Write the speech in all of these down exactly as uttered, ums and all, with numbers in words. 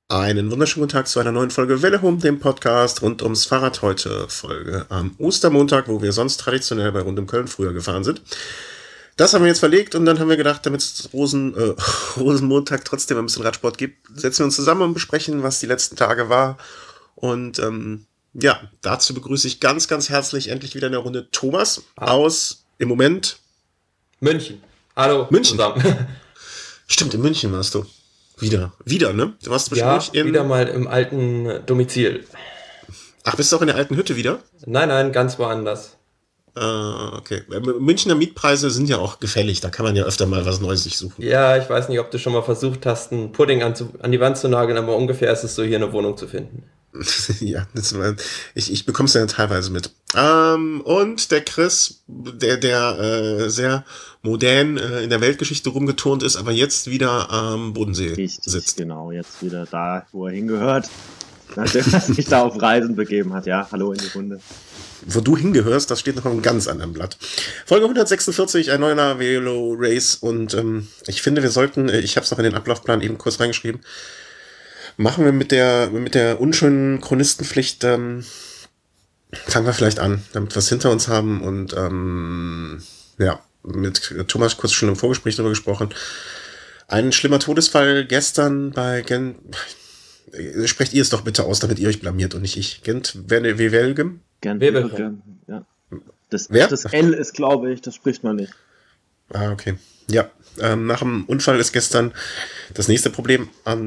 Einen wunderschönen guten Tag zu einer neuen Folge Welle Home, dem Podcast rund ums Fahrrad. Heute Folge am Ostermontag, wo wir sonst traditionell bei Rund um Köln früher gefahren sind. Das haben wir jetzt verlegt und dann haben wir gedacht, damit es Rosen, äh, Rosenmontag trotzdem ein bisschen Radsport gibt, setzen wir uns zusammen und besprechen, was die letzten Tage war. Und ähm, ja, dazu begrüße ich ganz, ganz herzlich endlich wieder in der Runde Thomas Ah, aus, im Moment, München. Hallo München. zusammen. Stimmt, in München warst du. Wieder. Wieder, ne? Du warst zwischendurch Ja, wieder in... mal im alten Domizil. Ach, bist du auch in der alten Hütte wieder? Nein, nein, ganz woanders. Ah, okay. Münchner Mietpreise sind ja auch gefällig, da kann man ja öfter mal was Neues sich suchen. Ja, ich weiß nicht, ob du schon mal versucht hast, einen Pudding an, an die Wand zu nageln, aber ungefähr ist es so, hier eine Wohnung zu finden. Ja, das war, ich, ich bekomme es ja teilweise mit. Ähm, und der Chris, der, der äh, sehr modern äh, in der Weltgeschichte rumgeturnt ist, aber jetzt wieder am Bodensee Richtig, sitzt. genau. Jetzt wieder da, wo er hingehört. Nachdem er sich da auf Reisen begeben hat. Ja, hallo in die Runde. Wo du hingehörst, das steht noch auf einem ganz anderen Blatt. Folge hundertsechsundvierzig, ein neuer Velo Race. Und ähm, ich finde, wir sollten, äh, ich habe es noch in den Ablaufplan eben kurz reingeschrieben, machen wir mit der, mit der unschönen Chronistenpflicht, ähm, fangen wir vielleicht an, damit wir es hinter uns haben. Und ähm, ja, mit Thomas kurz schon im Vorgespräch darüber gesprochen. Ein schlimmer Todesfall gestern bei Gent. Sprecht ihr es doch bitte aus, damit ihr euch blamiert und nicht ich. Gent Wevelgem? Webelgem. Ja. Das, Wer? das L ist, glaube ich, das spricht man nicht. Ah, okay. Ja, ähm, nach dem Unfall ist gestern das nächste Problem.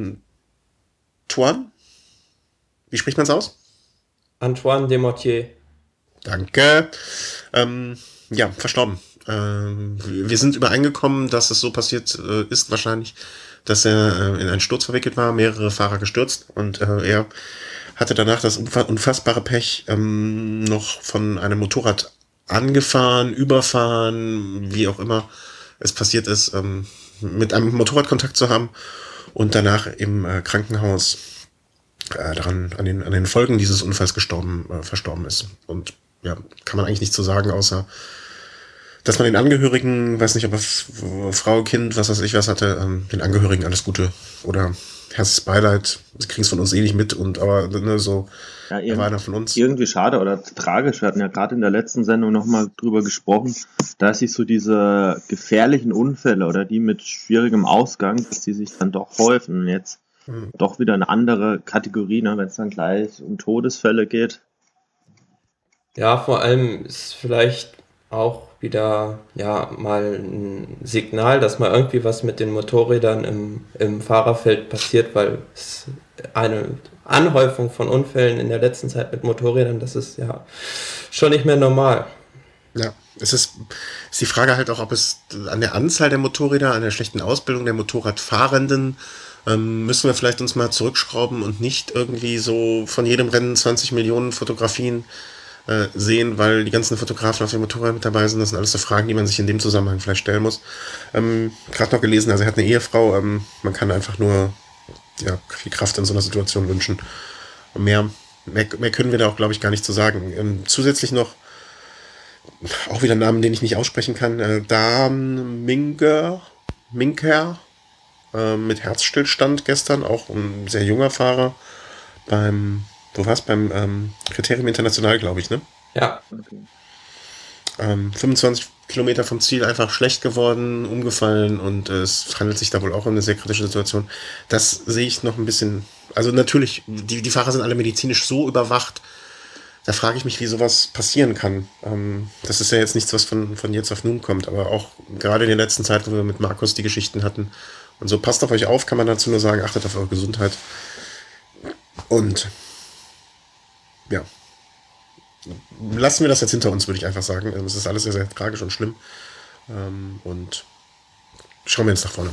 Antoine? Wie spricht man es aus? Antoine Desmortiers. Danke. Ähm, ja, verstorben. Ähm, wir sind übereingekommen, dass es so passiert äh, ist wahrscheinlich, dass er äh, in einen Sturz verwickelt war, mehrere Fahrer gestürzt und äh, er hatte danach das unfassbare Pech, ähm, noch von einem Motorrad angefahren, überfahren, wie auch immer es passiert ist, ähm, mit einem Motorrad Kontakt zu haben und danach im äh, Krankenhaus äh, daran, an den, an den Folgen dieses Unfalls gestorben, äh, verstorben ist. Und ja, kann man eigentlich nicht so sagen, außer dass man den Angehörigen, weiß nicht, ob er F- Frau, Kind, was weiß ich was hatte, ähm, den Angehörigen alles Gute oder herzliches Beileid. Sie kriegen es von uns eh nicht mit und aber ne, so, Ja, er war irg einer von uns. irgendwie schade oder tragisch. Wir hatten ja gerade in der letzten Sendung nochmal drüber gesprochen, dass sich so diese gefährlichen Unfälle oder die mit schwierigem Ausgang, dass die sich dann doch häufen. Und jetzt Hm. doch wieder eine andere Kategorie, ne, wenn es dann gleich um Todesfälle geht. Ja, vor allem ist vielleicht auch wieder ja mal ein Signal, dass mal irgendwie was mit den Motorrädern im, im Fahrerfeld passiert, weil es eine Anhäufung von Unfällen in der letzten Zeit mit Motorrädern, das ist ja schon nicht mehr normal. Ja, es ist, ist die Frage halt auch, ob es an der Anzahl der Motorräder, an der schlechten Ausbildung der Motorradfahrenden, ähm, müssen wir vielleicht uns mal zurückschrauben und nicht irgendwie so von jedem Rennen zwanzig Millionen Fotografien äh, sehen, weil die ganzen Fotografen auf dem Motorrad mit dabei sind. Das sind alles so Fragen, die man sich in dem Zusammenhang vielleicht stellen muss. Ähm, Gerade noch gelesen, also er hat eine Ehefrau, ähm, man kann einfach nur ja, viel Kraft in so einer Situation wünschen. Und mehr, mehr, mehr können wir da auch, glaube ich, gar nicht zu sagen. Ähm, zusätzlich noch auch wieder einen Namen, den ich nicht aussprechen kann. Äh, Dan Minker, Minker äh, mit Herzstillstand gestern, auch ein sehr junger Fahrer beim, wo war's? Beim ähm, Kriterium International, glaube ich, ne? Ja, Okay. Ähm, fünfundzwanzig Kilometer vom Ziel einfach schlecht geworden, umgefallen und äh, es handelt sich da wohl auch um eine sehr kritische Situation. Das sehe ich noch ein bisschen. Also natürlich, die, die Fahrer sind alle medizinisch so überwacht, da frage ich mich, wie sowas passieren kann. Ähm, das ist ja jetzt nichts, was von, von jetzt auf nun kommt, aber auch gerade in der letzten Zeit, wo wir mit Markus die Geschichten hatten. Und so, passt auf euch auf, kann man dazu nur sagen, achtet auf eure Gesundheit. Und ja, lassen wir das jetzt hinter uns, würde ich einfach sagen. Ähm, Es ist alles sehr, sehr tragisch und schlimm. Ähm, und schauen wir jetzt nach vorne.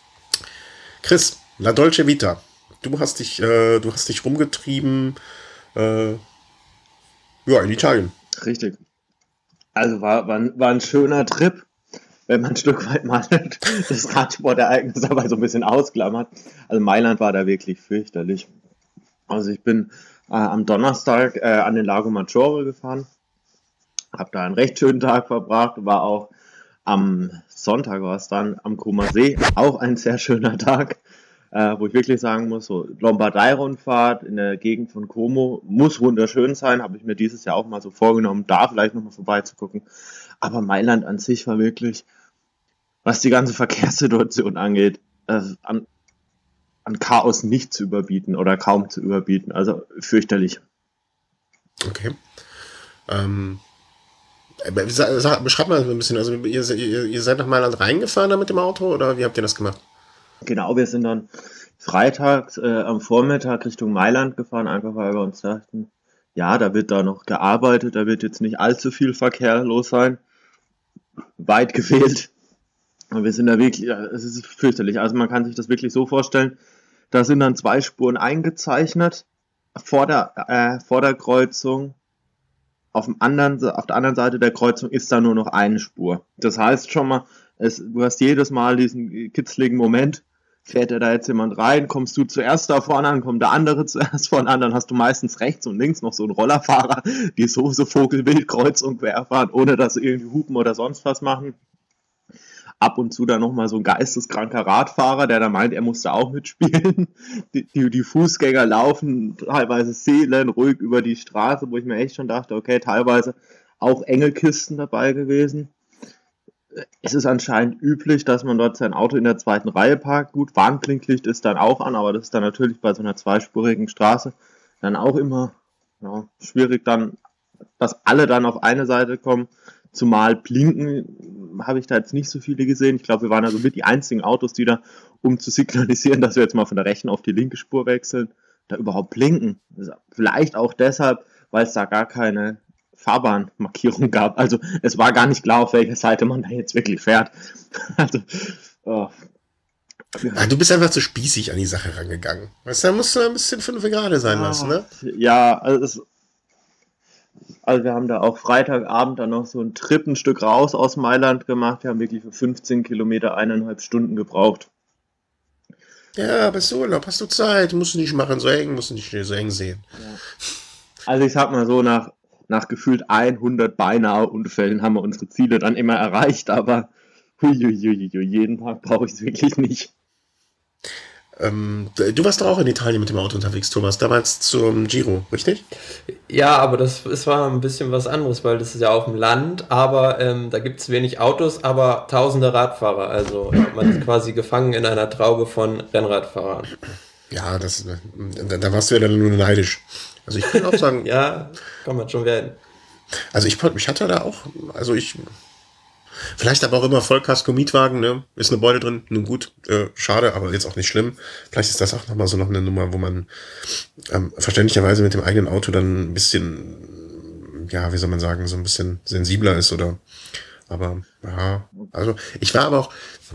Chris, La Dolce Vita. Du hast dich, äh, du hast dich rumgetrieben, äh, ja, in Italien. Richtig. Also war, war, ein- war ein schöner Trip, wenn man ein Stück weit mal das Radsportereignis dabei so ein bisschen ausklammert. Also Mailand war da wirklich fürchterlich. Also ich bin äh, am Donnerstag äh, an den Lago Maggiore gefahren, habe da einen recht schönen Tag verbracht, war auch am Sonntag war es dann am Krumer See, auch ein sehr schöner Tag. äh, wo ich wirklich sagen muss, so Lombardei-Rundfahrt in der Gegend von Como muss wunderschön sein, habe ich mir dieses Jahr auch mal so vorgenommen, da vielleicht nochmal vorbeizugucken. Aber Mailand an sich war wirklich, was die ganze Verkehrssituation angeht, äh, an, an Chaos nicht zu überbieten oder kaum zu überbieten. Also fürchterlich. Okay. Ähm, sa- sa- beschreib mal so ein bisschen, also ihr, se- ihr, ihr seid nach Mailand reingefahren da mit dem Auto oder wie habt ihr das gemacht? Genau, wir sind dann freitags äh, am Vormittag Richtung Mailand gefahren, einfach weil wir uns dachten, ja, da wird da noch gearbeitet, da wird jetzt nicht allzu viel Verkehr los sein. Weit gefehlt. Und wir sind da wirklich, ja, es ist fürchterlich. Also man kann sich das wirklich so vorstellen, da sind dann zwei Spuren eingezeichnet vor der, äh, vor der Kreuzung. Auf, dem anderen, auf der anderen Seite der Kreuzung ist da nur noch eine Spur. Das heißt schon mal, es, du hast jedes Mal diesen kitzligen Moment, fährt er da jetzt jemand rein, kommst du zuerst da vorne an, kommt der andere zuerst vorne an, dann hast du meistens rechts und links noch so einen Rollerfahrer, die so, so vogelwild kreuz und quer fahren, ohne dass sie irgendwie hupen oder sonst was machen. Ab und zu dann nochmal so ein geisteskranker Radfahrer, der da meint, er muss da auch mitspielen. Die, die, die Fußgänger laufen teilweise seelenruhig über die Straße, wo ich mir echt schon dachte, okay, teilweise auch enge Kisten dabei gewesen. Es ist anscheinend üblich, dass man dort sein Auto in der zweiten Reihe parkt. Gut, Warnblinklicht ist dann auch an, aber das ist dann natürlich bei so einer zweispurigen Straße dann auch immer ja, schwierig dann, dass alle dann auf eine Seite kommen. Zumal blinken habe ich da jetzt nicht so viele gesehen. Ich glaube, wir waren also mit die einzigen Autos, die da, um zu signalisieren, dass wir jetzt mal von der rechten auf die linke Spur wechseln, da überhaupt blinken. Vielleicht auch deshalb, weil es da gar keine Fahrbahnmarkierung gab. Also es war gar nicht klar, auf welcher Seite man da jetzt wirklich fährt. Also, oh. Ah, du bist einfach zu spießig an die Sache rangegangen. Weißt du, da musst du ein bisschen fünf gerade sein lassen, ne? Ja, also es, Also wir haben da auch Freitagabend dann noch so ein Trip ein Stück raus aus Mailand gemacht. Wir haben wirklich für fünfzehn Kilometer eineinhalb Stunden gebraucht. Ja, bist du Urlaub, hast du Zeit, musst du nicht machen, so eng, musst du nicht so eng sehen. Ja. Also ich sag mal so, nach, nach gefühlt hundert beinahe Unfällen haben wir unsere Ziele dann immer erreicht, aber huiuiuiui, jeden Tag brauche ich es wirklich nicht. Ähm, du warst doch auch in Italien mit dem Auto unterwegs, Thomas, damals zum Giro, richtig? Ja, aber das, das war ein bisschen was anderes, weil das ist ja auf dem Land, aber ähm, da gibt es wenig Autos, aber tausende Radfahrer. Also man ist quasi gefangen in einer Traube von Rennradfahrern. Ja, das, da, da warst du ja dann nur neidisch. Also ich kann auch sagen, Ja, kann man schon werden. also ich, ich hatte da auch, also ich, vielleicht aber auch immer Vollkasko-Mietwagen, ne? Ist eine Beute drin, nun gut, äh, schade, aber jetzt auch nicht schlimm. Vielleicht ist das auch nochmal so noch eine Nummer, wo man ähm, verständlicherweise mit dem eigenen Auto dann ein bisschen, ja, wie soll man sagen, so ein bisschen sensibler ist oder, aber, ja, also ich war aber auch,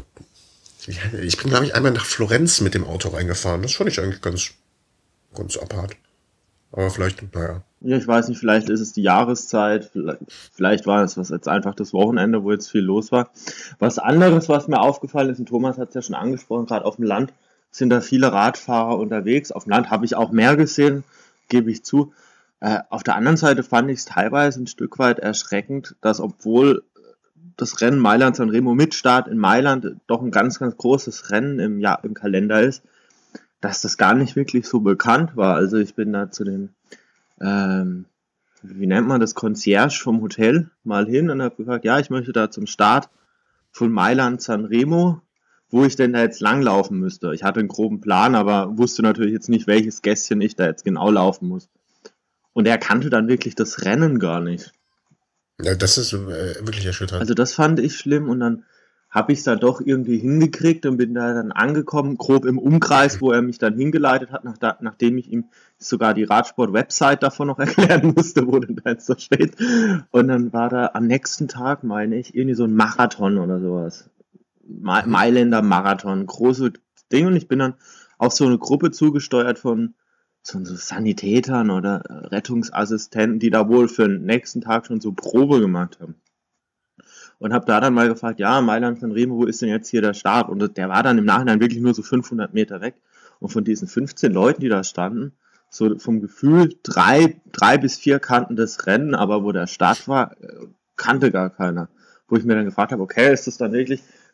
ich bin, glaube ich, einmal nach Florenz mit dem Auto reingefahren. Das fand ich eigentlich ganz, ganz apart. Aber vielleicht, naja. Ja, ich weiß nicht, vielleicht ist es die Jahreszeit, vielleicht, vielleicht war es was jetzt einfach das Wochenende, wo jetzt viel los war. Was anderes, was mir aufgefallen ist, und Thomas hat es ja schon angesprochen, gerade auf dem Land sind da viele Radfahrer unterwegs. Auf dem Land habe ich auch mehr gesehen, gebe ich zu. Äh, auf der anderen Seite fand ich es teilweise ein Stück weit erschreckend, dass obwohl das Rennen Mailand-San Remo mit Start in Mailand doch ein ganz, ganz großes Rennen im Jahr im Kalender ist, dass das gar nicht wirklich so bekannt war. Also ich bin da zu dem, ähm, wie nennt man das, Concierge vom Hotel mal hin und habe gefragt, ja, ich möchte da zum Start von Mailand-San Remo, wo ich denn da jetzt langlaufen müsste. Ich hatte einen groben Plan, aber wusste natürlich jetzt nicht, welches Gässchen ich da jetzt genau laufen muss. Und er kannte dann wirklich das Rennen gar nicht. Ja, das ist äh, wirklich erschütternd. Also das fand ich schlimm und dann habe ich es dann doch irgendwie hingekriegt und bin da dann angekommen, grob im Umkreis, wo er mich dann hingeleitet hat, nach da, nachdem ich ihm sogar die Radsport-Website davon noch erklären musste, wo denn da jetzt so steht. Und dann war da am nächsten Tag, meine ich, irgendwie so ein Marathon oder sowas. Ma- Mailänder Marathon, großes Ding. Und ich bin dann auf so eine Gruppe zugesteuert von so, so Sanitätern oder Rettungsassistenten, die da wohl für den nächsten Tag schon so Probe gemacht haben. Und habe da dann mal gefragt, ja, Mailand-San Remo, wo ist denn jetzt hier der Start? Und der war dann im Nachhinein wirklich nur so fünfhundert Meter weg. Und von diesen fünfzehn Leuten, die da standen, so vom Gefühl, drei, drei bis vier kannten das Rennen, aber wo der Start war, kannte gar keiner. Wo ich mir dann gefragt habe, okay, ist das dann wirklich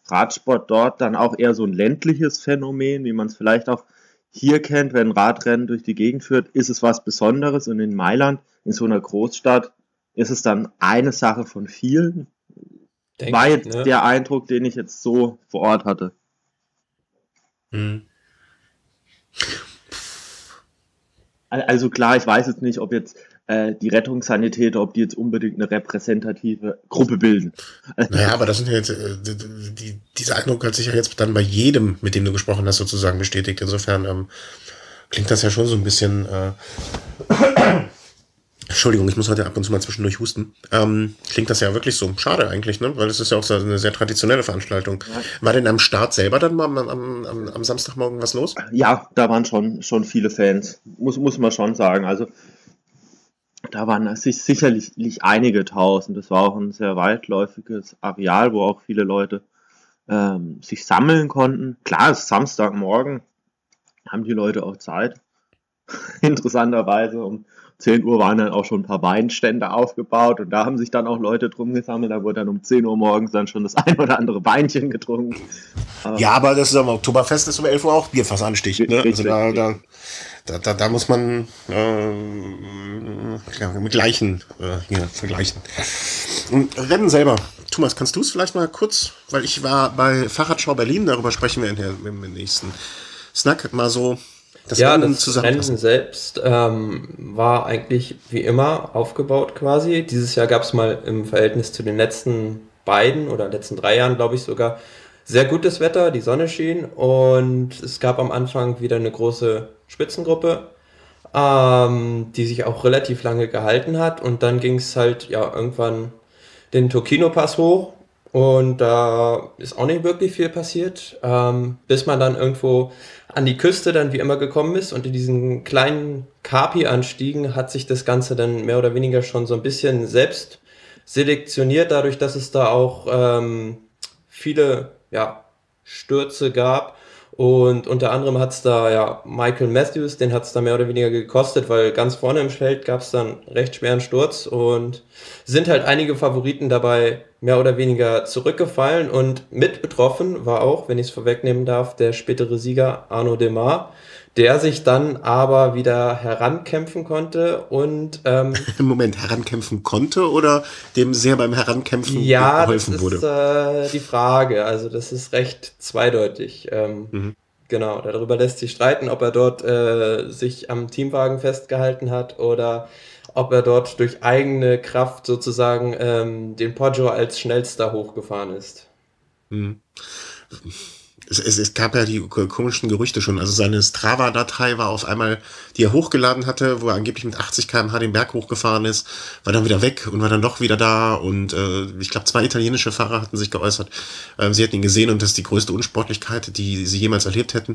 Radsport dort dann auch eher so ein ländliches Phänomen, wie man es vielleicht auch hier kennt, wenn ein Radrennen durch die Gegend führt, ist es was Besonderes. Und in Mailand, in so einer Großstadt, ist es dann eine Sache von vielen. Denk War ich, jetzt ne? der Eindruck, den ich jetzt so vor Ort hatte. Mhm. Al- Also klar, ich weiß jetzt nicht, ob jetzt äh, die Rettungssanitäter, ob die jetzt unbedingt eine repräsentative Gruppe bilden. Naja, aber das sind ja jetzt, äh, die, die, dieser Eindruck hat sich ja jetzt dann bei jedem, mit dem du gesprochen hast, sozusagen bestätigt. Insofern ähm, klingt das ja schon so ein bisschen. Äh, Entschuldigung, ich muss heute ab und zu mal zwischendurch husten. Ähm, klingt das ja wirklich so. Schade eigentlich, ne? Weil es ist ja auch so eine sehr traditionelle Veranstaltung. Ja. War denn am Start selber dann mal am, am, am, am Samstagmorgen was los? Ja, da waren schon, schon viele Fans, muss, muss man schon sagen. Also da waren sich sicherlich einige tausend. Das war auch ein sehr weitläufiges Areal, wo auch viele Leute ähm, sich sammeln konnten. Klar, es ist Samstagmorgen, haben die Leute auch Zeit. Interessanterweise um zehn Uhr waren dann auch schon ein paar Weinstände aufgebaut und da haben sich dann auch Leute drum gesammelt. Da wurde dann um zehn Uhr morgens dann schon das ein oder andere Weinchen getrunken. Aber Ja, aber das ist am Oktoberfest ist um elf Uhr auch Bierfassanstich. Ne? Also Richtig, da, da, richtig. da, da, da muss man äh, ja, mit Gleichen äh, hier vergleichen. Und Rennen selber. Thomas, kannst du es vielleicht mal kurz, weil ich war bei Fahrradschau Berlin, darüber sprechen wir in der, im nächsten Snack, mal so das Ja, Rennen das Rennen zusammenfassen. selbst ähm, war eigentlich wie immer aufgebaut quasi. Dieses Jahr gab es mal im Verhältnis zu den letzten beiden oder letzten drei Jahren, glaube ich sogar, sehr gutes Wetter, die Sonne schien und es gab am Anfang wieder eine große Spitzengruppe, ähm, die sich auch relativ lange gehalten hat und dann ging es halt ja irgendwann den Tokino-Pass hoch und da ist auch nicht wirklich viel passiert, ähm, bis man dann irgendwo an die Küste dann wie immer gekommen ist und in diesen kleinen Kapi-Anstiegen hat sich das Ganze dann mehr oder weniger schon so ein bisschen selbst selektioniert, dadurch, dass es da auch ähm, viele ja, Stürze gab und unter anderem hat es da ja Michael Matthews, den hat es da mehr oder weniger gekostet, weil ganz vorne im Feld gab es dann recht schweren Sturz und sind halt einige Favoriten dabei mehr oder weniger zurückgefallen und mit betroffen war auch, wenn ich es vorwegnehmen darf, der spätere Sieger Arnaud Démare, der sich dann aber wieder herankämpfen konnte und ähm, Im Moment herankämpfen konnte oder dem sehr beim Herankämpfen ja, das geholfen ist wurde? äh, die Frage. Also das ist recht zweideutig. Ähm, Mhm. genau, darüber lässt sich streiten, ob er dort äh, sich am Teamwagen festgehalten hat oder ob er dort durch eigene Kraft sozusagen ähm, den Poggio als schnellster hochgefahren ist. Mhm. Es, es, es gab ja die komischen Gerüchte schon. Also seine Strava-Datei war auf einmal, die er hochgeladen hatte, wo er angeblich mit achtzig Kilometer pro Stunde den Berg hochgefahren ist, war dann wieder weg und war dann doch wieder da. Und äh, ich glaube, zwei italienische Fahrer hatten sich geäußert. Ähm, sie hätten ihn gesehen und das ist die größte Unsportlichkeit, die sie jemals erlebt hätten.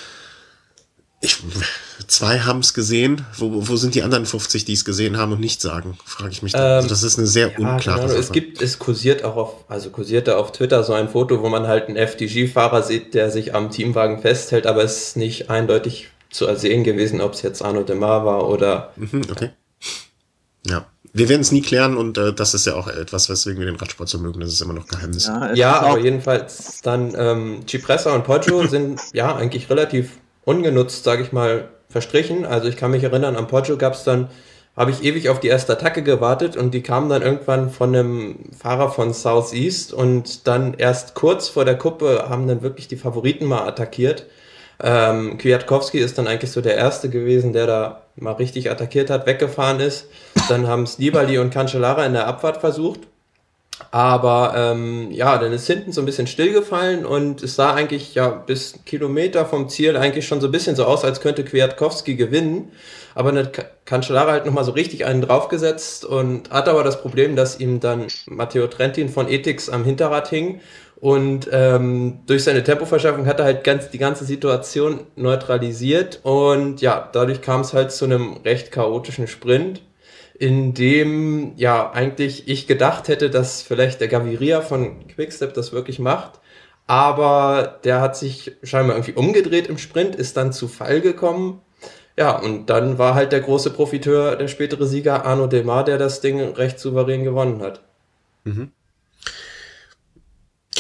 Ich, zwei haben es gesehen. Wo, wo sind die anderen fünfzig, die es gesehen haben und nicht sagen? Frage ich mich dann. Also Ähm, das ist eine sehr ja, unklare keine Ahnung. Es Sache. gibt, es kursiert auch auf, also kursierte auf Twitter so ein Foto, wo man halt einen F D G-Fahrer sieht, der sich am Teamwagen festhält, aber es ist nicht eindeutig zu ersehen gewesen, ob es jetzt Arnaud Démare war oder. Mhm, okay. Ja. Wir werden es nie klären und äh, das ist ja auch etwas, weswegen wir den Radsport so mögen. Das ist immer noch Geheimnis. Ja, es Ja, ist aber auch, jedenfalls dann ähm, Cipressa und Poggio sind ja eigentlich relativ ungenutzt, sage ich mal, verstrichen. Also ich kann mich erinnern, am Poggio gab es dann, habe ich ewig auf die erste Attacke gewartet und die kam dann irgendwann von einem Fahrer von Southeast und dann erst kurz vor der Kuppe haben dann wirklich die Favoriten mal attackiert. Ähm, Kwiatkowski ist dann eigentlich so der Erste gewesen, der da mal richtig attackiert hat, weggefahren ist. Dann haben es Nibali und Cancellara in der Abfahrt versucht. Aber ähm, ja, dann ist hinten so ein bisschen stillgefallen und es sah eigentlich ja bis einen Kilometer vom Ziel eigentlich schon so ein bisschen so aus, als könnte Kwiatkowski gewinnen. Aber dann hat Cancellara halt nochmal so richtig einen draufgesetzt und hat aber das Problem, dass ihm dann Matteo Trentin von Ethics am Hinterrad hing. Und ähm, durch seine Tempoverschaffung hat er halt ganz die ganze Situation neutralisiert. Und ja, dadurch kam es halt zu einem recht chaotischen Sprint, in dem ja eigentlich ich gedacht hätte, dass vielleicht der Gaviria von Quickstep das wirklich macht. Aber der hat sich scheinbar irgendwie umgedreht im Sprint, ist dann zu Fall gekommen. Ja, und dann war halt der große Profiteur, der spätere Sieger Arnaud Démare, der das Ding recht souverän gewonnen hat. Mhm.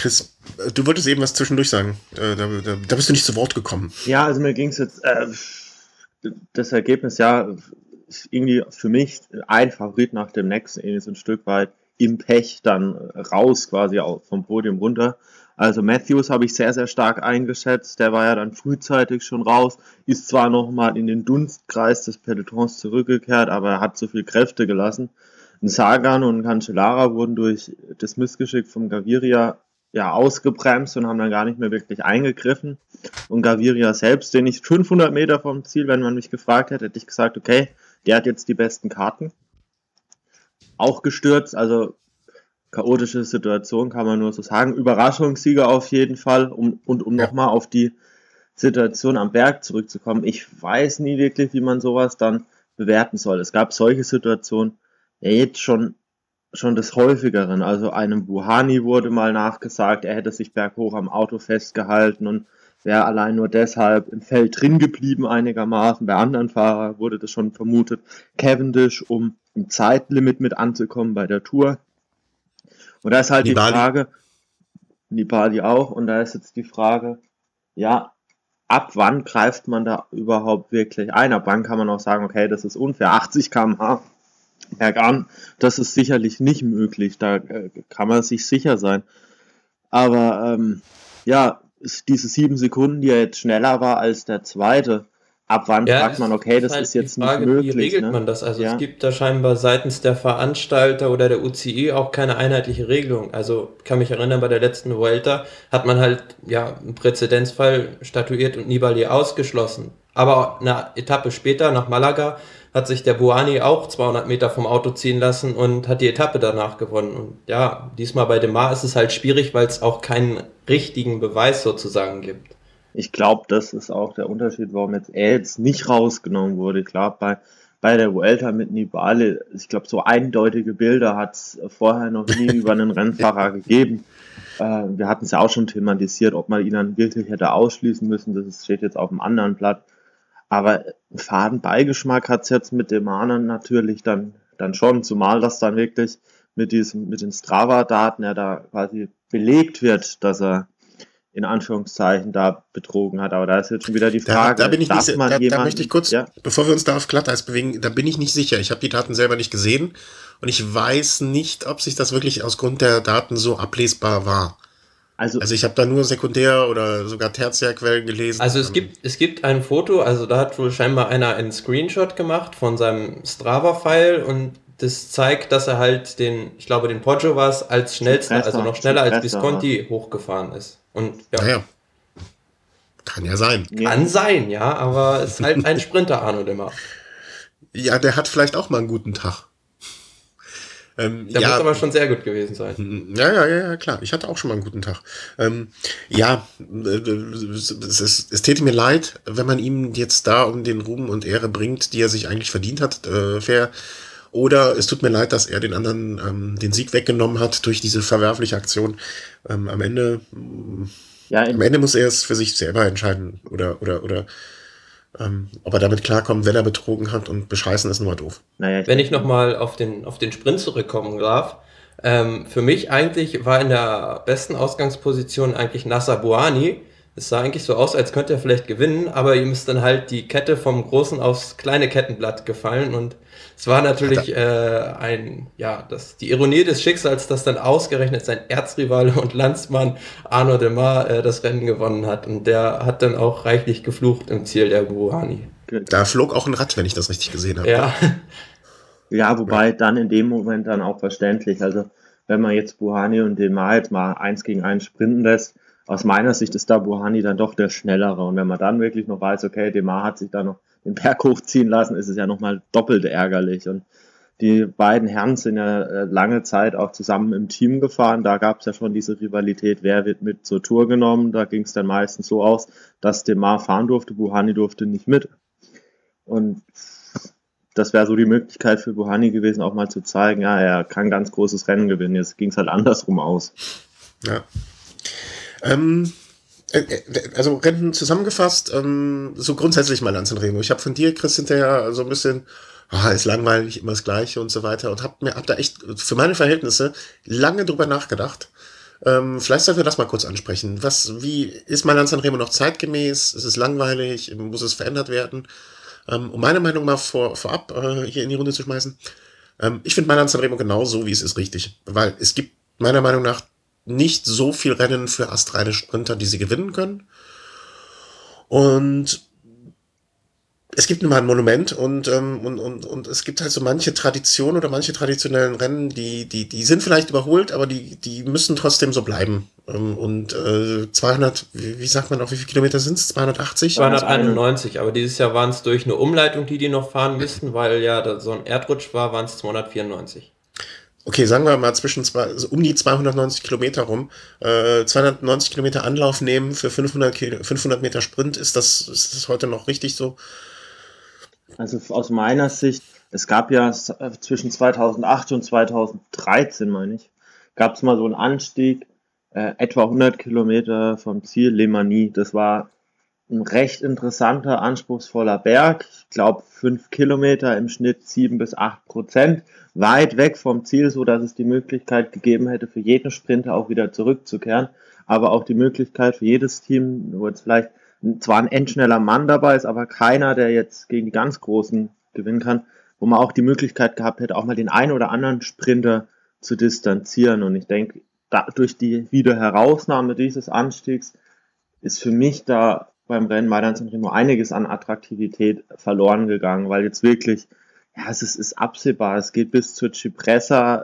Chris, du wolltest eben was zwischendurch sagen. Äh, da, da, da bist du nicht zu Wort gekommen. Ja, also mir ging es jetzt, äh, das Ergebnis, ja, ist irgendwie für mich ein Favorit nach dem nächsten, irgendwie so ein Stück weit im Pech dann raus quasi auch vom Podium runter. Also Matthews habe ich sehr, sehr stark eingeschätzt. Der war ja dann frühzeitig schon raus, ist zwar nochmal in den Dunstkreis des Pelotons zurückgekehrt, aber er hat so viel Kräfte gelassen. Und Sagan und Cancellara wurden durch das Missgeschick vom Gaviria ja ausgebremst und haben dann gar nicht mehr wirklich eingegriffen. Und Gaviria selbst, den ich fünfhundert Meter vom Ziel, wenn man mich gefragt hätte, hätte ich gesagt, okay, der hat jetzt die besten Karten. Auch gestürzt, also chaotische Situation, kann man nur so sagen. Überraschungssieger auf jeden Fall. Um, und um ja. nochmal auf die Situation am Berg zurückzukommen, ich weiß nie wirklich, wie man sowas dann bewerten soll. Es gab solche Situationen, ja jetzt schon, schon des Häufigeren. Also einem Bouhanni wurde mal nachgesagt, er hätte sich berghoch am Auto festgehalten und wäre allein nur deshalb im Feld drin geblieben einigermaßen. Bei anderen Fahrern wurde das schon vermutet. Cavendish, um im Zeitlimit mit anzukommen bei der Tour. Und da ist halt Nibali. Die Frage, Nibali auch, und da ist jetzt die Frage, ja, ab wann greift man da überhaupt wirklich ein? Ab wann kann man auch sagen, okay, das ist unfair, achtzig Kilometer pro Stunde bergan, das ist sicherlich nicht möglich, da äh, kann man sich sicher sein. Aber ähm, ja, diese sieben Sekunden, die er jetzt schneller war als der zweite, ab wann ja, fragt man, okay, das ist jetzt Frage, nicht möglich. Wie regelt ne? man das? Also ja. es gibt da scheinbar seitens der Veranstalter oder der U C I auch keine einheitliche Regelung. Also ich kann mich erinnern, bei der letzten Vuelta hat man halt ja einen Präzedenzfall statuiert und Nibali ausgeschlossen. Aber eine Etappe später nach Malaga hat sich der Bouhanni auch zweihundert Meter vom Auto ziehen lassen und hat die Etappe danach gewonnen. Und ja, diesmal bei Démare ist es halt schwierig, weil es auch keinen richtigen Beweis sozusagen gibt. Ich glaube, das ist auch der Unterschied, warum jetzt er jetzt nicht rausgenommen wurde. Ich glaube, bei, bei der Vuelta mit Nibali, ich glaube, so eindeutige Bilder hat es vorher noch nie über einen Rennfahrer gegeben. Äh, wir hatten es ja auch schon thematisiert, ob man ihn dann wirklich hätte ausschließen müssen. Das steht jetzt auf dem anderen Blatt. Aber einen faden Beigeschmack hat es jetzt mit dem Ahnen natürlich dann, dann schon, zumal das dann wirklich mit diesem, mit den Strava-Daten ja da quasi belegt wird, dass er in Anführungszeichen da betrogen hat. Aber da ist jetzt schon wieder die Frage, da, da bin ich nicht, man da, jemanden, da möchte ich kurz, ja? bevor wir uns da auf Glatteis bewegen, da bin ich nicht sicher. Ich habe die Daten selber nicht gesehen und ich weiß nicht, ob sich das wirklich aus Grund der Daten so ablesbar war. Also, also ich habe da nur Sekundär- oder sogar Tertiärquellen gelesen. Also es gibt, es gibt ein Foto, also da hat wohl scheinbar einer einen Screenshot gemacht von seinem Strava-File und das zeigt, dass er halt den, ich glaube den Poggio war es, als schnellster, also noch schneller als Visconti hochgefahren ist. Und ja. Naja. Kann ja sein. Kann ja. sein, ja, aber es ist halt ein Sprinter, Arno Démare. Ja, der hat vielleicht auch mal einen guten Tag. Ähm, der ja, muss aber schon sehr gut gewesen sein. Ja, ja, ja, klar. Ich hatte auch schon mal einen guten Tag. Ähm, ja, es, es, es täte mir leid, wenn man ihm jetzt da um den Ruhm und Ehre bringt, die er sich eigentlich verdient hat, äh, fair. Oder es tut mir leid, dass er den anderen ähm, den Sieg weggenommen hat durch diese verwerfliche Aktion. Ähm, am Ende, ja, am Ende muss er es für sich selber entscheiden. Oder, oder, oder Ähm, ob er damit klarkommt, wenn er betrogen hat, und bescheißen ist nur doof. Naja, wenn ich nochmal auf den, auf den Sprint zurückkommen darf, ähm, für mich eigentlich war in der besten Ausgangsposition eigentlich Nacer Bouhanni. Es sah eigentlich so aus, als könnte er vielleicht gewinnen, aber ihm ist dann halt die Kette vom großen aufs kleine Kettenblatt gefallen und es war natürlich äh, ein, ja, das, die Ironie des Schicksals, dass dann ausgerechnet sein Erzrivale und Landsmann Arnaud Démare äh, das Rennen gewonnen hat und der hat dann auch reichlich geflucht im Ziel, der Bouhanni. Da flog auch ein Rad, wenn ich das richtig gesehen habe. Ja, ja, wobei dann in dem Moment dann auch verständlich, also wenn man jetzt Bouhanni und Démare jetzt mal eins gegen eins sprinten lässt, aus meiner Sicht ist da Bouhanni dann doch der Schnellere. Und wenn man dann wirklich noch weiß, okay, Démare hat sich da noch den Berg hochziehen lassen, ist es ja nochmal doppelt ärgerlich. Und die beiden Herren sind ja lange Zeit auch zusammen im Team gefahren. Da gab es ja schon diese Rivalität, wer wird mit zur Tour genommen. Da ging es dann meistens so aus, dass Démare fahren durfte, Bouhanni durfte nicht mit. Und das wäre so die Möglichkeit für Bouhanni gewesen, auch mal zu zeigen, ja, er kann ganz großes Rennen gewinnen. Jetzt ging es halt andersrum aus. Ja. Ähm, äh, also Rennen zusammengefasst, ähm, so grundsätzlich mal an Sanremo. Ich habe von dir, Chris, hinterher so ein bisschen, ah, ist langweilig, immer das Gleiche und so weiter, und hab mir hab da echt für meine Verhältnisse lange drüber nachgedacht. Ähm, vielleicht sollten wir das mal kurz ansprechen. Was, wie ist Mailand Sanremo noch zeitgemäß? Ist es langweilig? Muss es verändert werden? Ähm, um meine Meinung mal vor, vorab äh, hier in die Runde zu schmeißen. Ähm, ich finde Mailand Sanremo genau so, wie es ist, richtig. Weil es gibt meiner Meinung nach nicht so viel Rennen für astreine Sprinter, die sie gewinnen können. Und es gibt nun mal ein Monument und, ähm, und, und, und es gibt halt so manche Traditionen oder manche traditionellen Rennen, die, die, die sind vielleicht überholt, aber die, die müssen trotzdem so bleiben. Ähm, und äh, zweihundert, wie, wie sagt man auf wie viele Kilometer sind es? zweihundertachtzig? zweihunderteinundneunzig, aber dieses Jahr waren es durch eine Umleitung, die die noch fahren müssten, weil ja da so ein Erdrutsch war, waren es zweihundertvierundneunzig. Okay, sagen wir mal zwischen zwei, also um die zweihundertneunzig Kilometer rum. Äh, zweihundertneunzig Kilometer Anlauf nehmen für fünfhundert, Kil- fünfhundert Meter Sprint. Ist das, ist das heute noch richtig so? Also aus meiner Sicht, es gab ja s- äh, zwischen zweitausendacht und zweitausenddreizehn, meine ich, gab es mal so einen Anstieg, äh, etwa hundert Kilometer vom Ziel, Le Mani. Das war ein recht interessanter, anspruchsvoller Berg. Ich glaube, fünf Kilometer im Schnitt sieben bis acht Prozent. Weit weg vom Ziel, so dass es die Möglichkeit gegeben hätte, für jeden Sprinter auch wieder zurückzukehren. Aber auch die Möglichkeit für jedes Team, wo jetzt vielleicht zwar ein endschneller Mann dabei ist, aber keiner, der jetzt gegen die ganz Großen gewinnen kann, wo man auch die Möglichkeit gehabt hätte, auch mal den einen oder anderen Sprinter zu distanzieren. Und ich denke, da, durch die Wiederherausnahme dieses Anstiegs ist für mich da beim Rennen Mailand Sanremo einiges an Attraktivität verloren gegangen, weil jetzt wirklich, ja, es ist, ist absehbar, es geht bis zur Cipressa,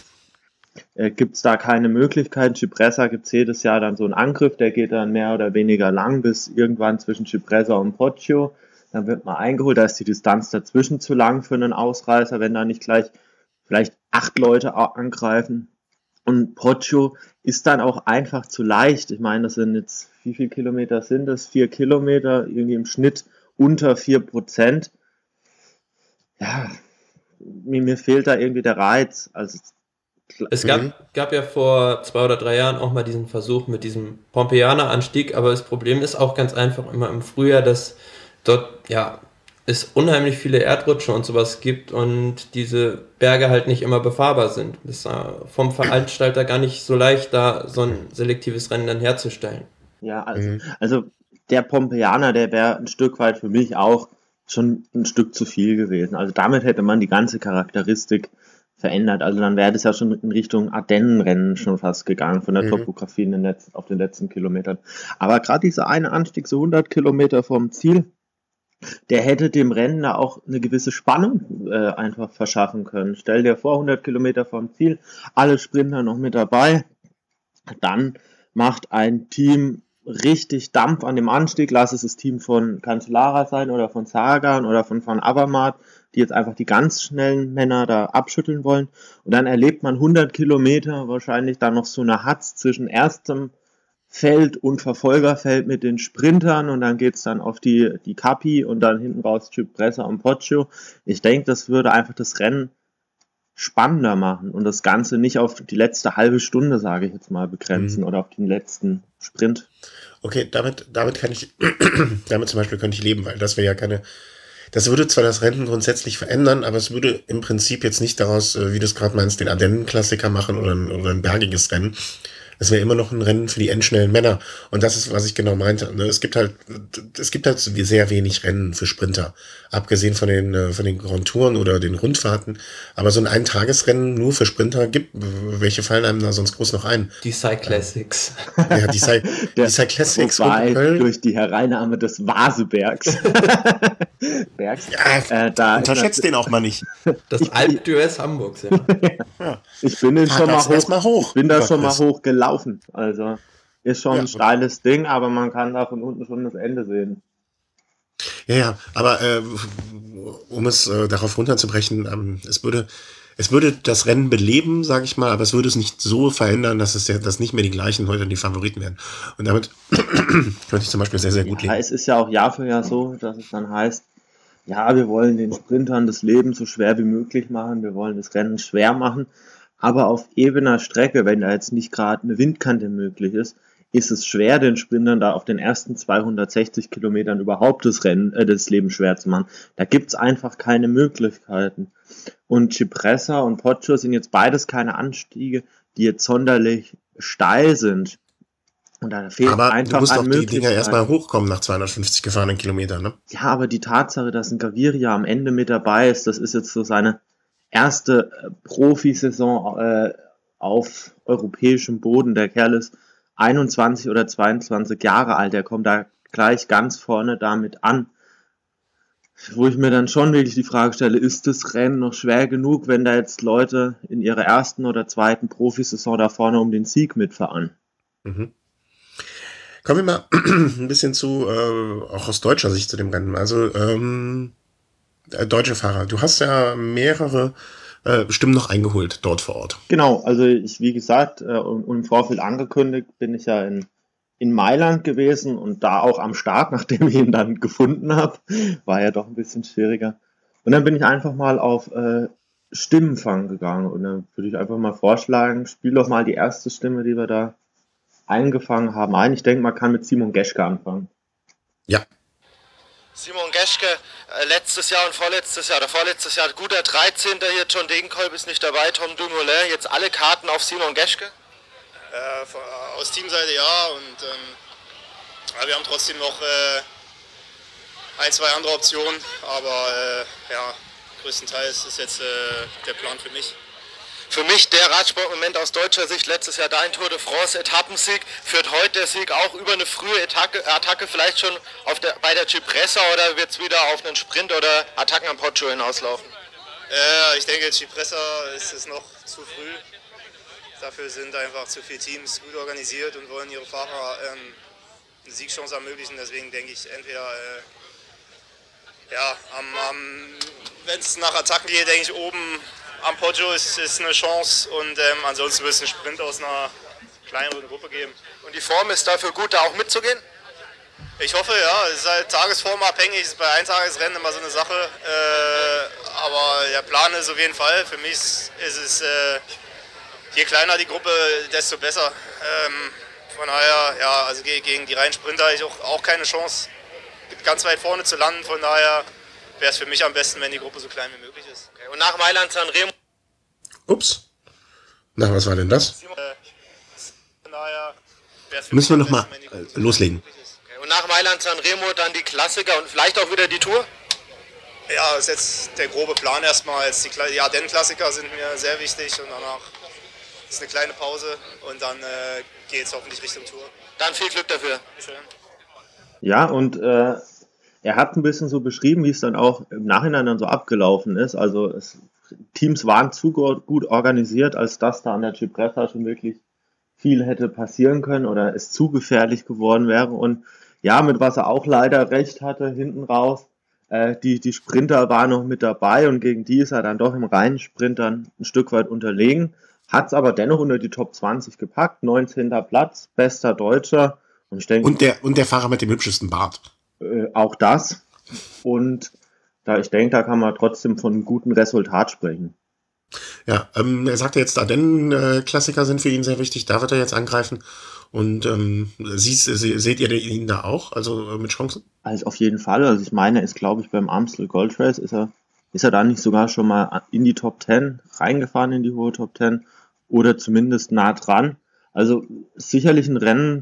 äh, gibt es da keine Möglichkeiten. Cipressa gibt es jedes Jahr dann so einen Angriff, der geht dann mehr oder weniger lang bis irgendwann zwischen Cipressa und Poggio. Dann wird man eingeholt, da ist die Distanz dazwischen zu lang für einen Ausreißer, wenn da nicht gleich vielleicht acht Leute a- angreifen. Und Poggio ist dann auch einfach zu leicht. Ich meine, das sind jetzt, wie viele Kilometer sind das? Vier Kilometer, irgendwie im Schnitt unter vier Prozent. Ja, mir, mir fehlt da irgendwie der Reiz. Also, Es Mhm. gab, gab ja vor zwei oder drei Jahren auch mal diesen Versuch mit diesem Pompeianer-Anstieg, aber das Problem ist auch ganz einfach immer im Frühjahr, dass dort ja es unheimlich viele Erdrutsche und sowas gibt und diese Berge halt nicht immer befahrbar sind. Das ist äh, vom Veranstalter gar nicht so leicht, da so ein selektives Rennen dann herzustellen. ja, also, Mhm. also der Pompeianer, der wäre ein Stück weit für mich auch schon ein Stück zu viel gewesen. Also damit hätte man die ganze Charakteristik verändert. Also dann wäre das ja schon in Richtung Ardennenrennen schon fast gegangen von der Mhm. Topografie in den letzten, auf den letzten Kilometern. Aber gerade dieser eine Anstieg, so hundert Kilometer vom Ziel, der hätte dem Rennen da auch eine gewisse Spannung äh, einfach verschaffen können. Stell dir vor, hundert Kilometer vom Ziel, alle Sprinter noch mit dabei, dann macht ein Team richtig Dampf an dem Anstieg, lass es das Team von Cancellara sein oder von Sagan oder von Van Avermaet, die jetzt einfach die ganz schnellen Männer da abschütteln wollen. Und dann erlebt man hundert Kilometer wahrscheinlich dann noch so eine Hatz zwischen erstem Feld und Verfolgerfeld mit den Sprintern und dann geht's dann auf die, die Capi und dann hinten raus Cipressa und Poggio. Ich denke, das würde einfach das Rennen spannender machen und das Ganze nicht auf die letzte halbe Stunde, sage ich jetzt mal, begrenzen oder auf den letzten Sprint. Okay, damit, damit kann ich, damit zum Beispiel könnte ich leben, weil das wäre ja keine, das würde zwar das Rennen grundsätzlich verändern, aber es würde im Prinzip jetzt nicht daraus, äh, wie du es gerade meinst, den Ardennen-Klassiker machen oder ein, oder ein bergiges Rennen. Es wäre immer noch ein Rennen für die endschnellen Männer. Und das ist, was ich genau meinte. Ne? Es gibt halt, es gibt halt sehr wenig Rennen für Sprinter. Abgesehen von den, äh, von den Grand Touren oder den Rundfahrten. Aber so ein Eintagesrennen nur für Sprinter gibt, welche fallen einem da sonst groß noch ein? Die Cyclassics. Ja, die, Cy Der- die Cyclassics rund um Wobei Köln. durch die Hereinnahme des Vasebergs Bergs, Ja, äh, da unterschätzt den auch mal nicht. Das Alpe d'Huez Hamburgs, ja. ich bin den Fahr schon mal das hoch, erst mal hoch, ich bin da lieber schon mal Chris. hoch gelaufen. Also ist schon Ja. ein steiles Ding, aber man kann da von unten schon das Ende sehen. Ja, ja, aber äh, um es äh, darauf runterzubrechen, ähm, es würde, es würde das Rennen beleben, sage ich mal, aber es würde es nicht so verändern, dass es ja, dass nicht mehr die gleichen heute die Favoriten werden. Und damit könnte ich zum Beispiel sehr, sehr gut Ja, leben. es ist ja auch Jahr für Jahr so, dass es dann heißt, ja, wir wollen den Sprintern das Leben so schwer wie möglich machen, wir wollen das Rennen schwer machen, aber auf ebener Strecke, wenn da jetzt nicht gerade eine Windkante möglich ist, ist es schwer, den Sprintern da auf den ersten zweihundertsechzig Kilometern überhaupt das Rennen, äh, das Leben schwer zu machen. Da gibt's einfach keine Möglichkeiten. Und Cipressa und Poggio sind jetzt beides keine Anstiege, die jetzt sonderlich steil sind. Und da fehlt Aber einfach du musst an doch die Dinger Möglichkeiten. erstmal hochkommen nach zweihundertfünfzig gefahrenen Kilometern, ne? Ja, aber die Tatsache, dass ein Gaviria am Ende mit dabei ist, das ist jetzt so seine erste äh, Profisaison äh, auf europäischem Boden. Der Kerl ist einundzwanzig oder zweiundzwanzig Jahre alt, der kommt da gleich ganz vorne damit an. Wo ich mir dann schon wirklich die Frage stelle, ist das Rennen noch schwer genug, wenn da jetzt Leute in ihrer ersten oder zweiten Profisaison da vorne um den Sieg mitfahren? Mhm. Kommen wir mal ein bisschen zu, äh, auch aus deutscher Sicht zu dem Rennen. Also, ähm, äh, deutsche Fahrer. Du hast ja mehrere äh, Stimmen noch eingeholt dort vor Ort. Genau, also ich, wie gesagt, äh, und, und im Vorfeld angekündigt, bin ich ja in, in Mailand gewesen und da auch am Start, nachdem ich ihn dann gefunden habe. War ja doch ein bisschen schwieriger. Und dann bin ich einfach mal auf äh, Stimmenfang gegangen und dann würde ich einfach mal vorschlagen, spiel doch mal die erste Stimme, die wir da eingefangen haben, ein. Ich denke, man kann mit Simon Geschke anfangen. Ja. Simon Geschke, äh, letztes Jahr und vorletztes Jahr, oder vorletztes Jahr guter dreizehnter hier, John Degenkolb ist nicht dabei, Tom Dumoulin, jetzt alle Karten auf Simon Geschke? Äh, von, aus Teamseite ja, und ähm, ja, wir haben trotzdem noch äh, ein, zwei andere Optionen, aber äh, ja, größtenteils ist jetzt äh, der Plan für mich. Für mich der Radsportmoment aus deutscher Sicht, letztes Jahr dein Tour de France Etappensieg, führt heute der Sieg auch über eine frühe Attacke, Attacke vielleicht schon auf der, bei der Cipressa oder wird es wieder auf einen Sprint oder Attacken am Poggio hinauslaufen? Äh, ich denke, Cipressa ist es noch zu früh. Dafür sind einfach zu viele Teams gut organisiert und wollen ihre Fahrer ähm, eine Siegchance ermöglichen. Deswegen denke ich entweder, äh, ja, am, am, wenn es nach Attacken geht, denke ich oben am Poggio ist, ist eine Chance und ähm, ansonsten wird es einen Sprint aus einer kleineren Gruppe geben. Und die Form ist dafür gut, da auch mitzugehen? Ich hoffe, ja. Es ist halt tagesformabhängig, ist bei Eintagesrennen immer so eine Sache. Äh, aber der Plan ist auf jeden Fall. Für mich ist, ist es, äh, je kleiner die Gruppe, desto besser. Ähm, von daher, ja, also gegen die reinen Sprinter habe ich auch, auch keine Chance, ganz weit vorne zu landen. Von daher wäre es für mich am besten, wenn die Gruppe so klein wie möglich ist. Okay. Und nach Mailand Sanremo? Ups. Na, was war denn das? Äh, von daher wäre es für Müssen wir mich am nochmal besten, wenn die Gruppe so äh, klein loslegen. wie möglich ist. Okay. Und nach Mailand Sanremo dann die Klassiker und vielleicht auch wieder die Tour? Ja, das ist jetzt der grobe Plan erstmal. Jetzt die, Kle- die Ardennen-Klassiker sind mir sehr wichtig und danach ist eine kleine Pause und dann äh, geht es hoffentlich Richtung Tour. Dann viel Glück dafür. Schön. Ja, und äh, er hat ein bisschen so beschrieben, wie es dann auch im Nachhinein dann so abgelaufen ist. Also es, Teams waren zu go- gut organisiert, als dass da an der Cipressa schon wirklich viel hätte passieren können oder es zu gefährlich geworden wäre. Und ja, mit was er auch leider recht hatte, hinten raus, äh, die, die Sprinter waren noch mit dabei und gegen die ist er dann doch im reinen Sprint dann ein Stück weit unterlegen. Hat es aber dennoch unter die Top zwanzig gepackt, neunzehnter Platz, bester Deutscher. Und ich denke, Und der, und der Fahrer mit dem hübschesten Bart. äh, auch das. Und da ich denke, da kann man trotzdem von einem guten Resultat sprechen. Ja, ähm, er sagte jetzt, Ardennen-Klassiker sind für ihn sehr wichtig, da wird er jetzt angreifen. Und ähm, siehst, se- seht ihr ihn da auch, also äh, mit Chancen? Also auf jeden Fall. Also ich meine, er ist, glaube ich, beim Amstel Gold Race, ist er, ist er da nicht sogar schon mal in die Top zehn reingefahren, in die hohe Top zehn oder zumindest nah dran. Also sicherlich ein Rennen,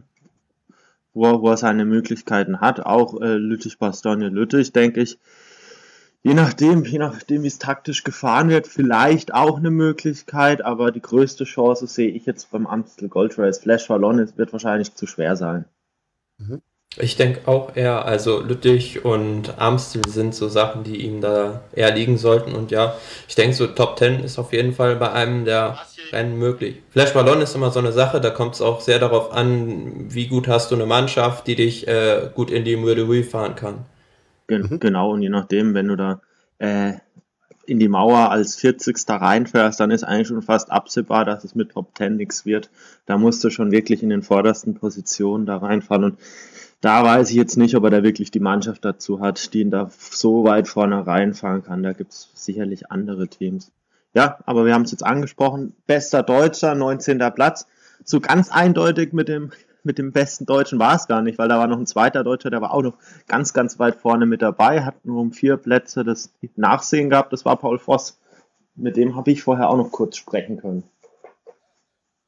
wo er, wo er seine Möglichkeiten hat. Auch äh, Lüttich-Bastogne-Lüttich, denke ich. Je nachdem, je nachdem, wie es taktisch gefahren wird, vielleicht auch eine Möglichkeit, aber die größte Chance sehe ich jetzt beim Amstel Gold Race. Flash Wallonne wird wahrscheinlich zu schwer sein. Ich denke auch eher, also Lüttich und Amstel sind so Sachen, die ihm da eher liegen sollten. Und ja, ich denke, so Top zehn ist auf jeden Fall bei einem der Rennen möglich. Flash Wallonne ist immer so eine Sache, da kommt es auch sehr darauf an, wie gut hast du eine Mannschaft, die dich äh, gut in die Mur de Huy fahren kann. Gen Mhm. Genau, und je nachdem, wenn du da äh, in die Mauer als vierzigster reinfährst, dann ist eigentlich schon fast absehbar, dass es mit Top zehn nichts wird. Da musst du schon wirklich in den vordersten Positionen da reinfahren. Und da weiß ich jetzt nicht, ob er da wirklich die Mannschaft dazu hat, die ihn da so weit vorne reinfahren kann. Da gibt es sicherlich andere Teams. Ja, aber wir haben es jetzt angesprochen. Bester Deutscher, neunzehnter Platz. So ganz eindeutig mit dem, mit dem besten Deutschen war es gar nicht, weil da war noch ein zweiter Deutscher, der war auch noch ganz, ganz weit vorne mit dabei, hat nur um vier Plätze das Nachsehen gehabt. Das war Paul Voss. Mit dem habe ich vorher auch noch kurz sprechen können.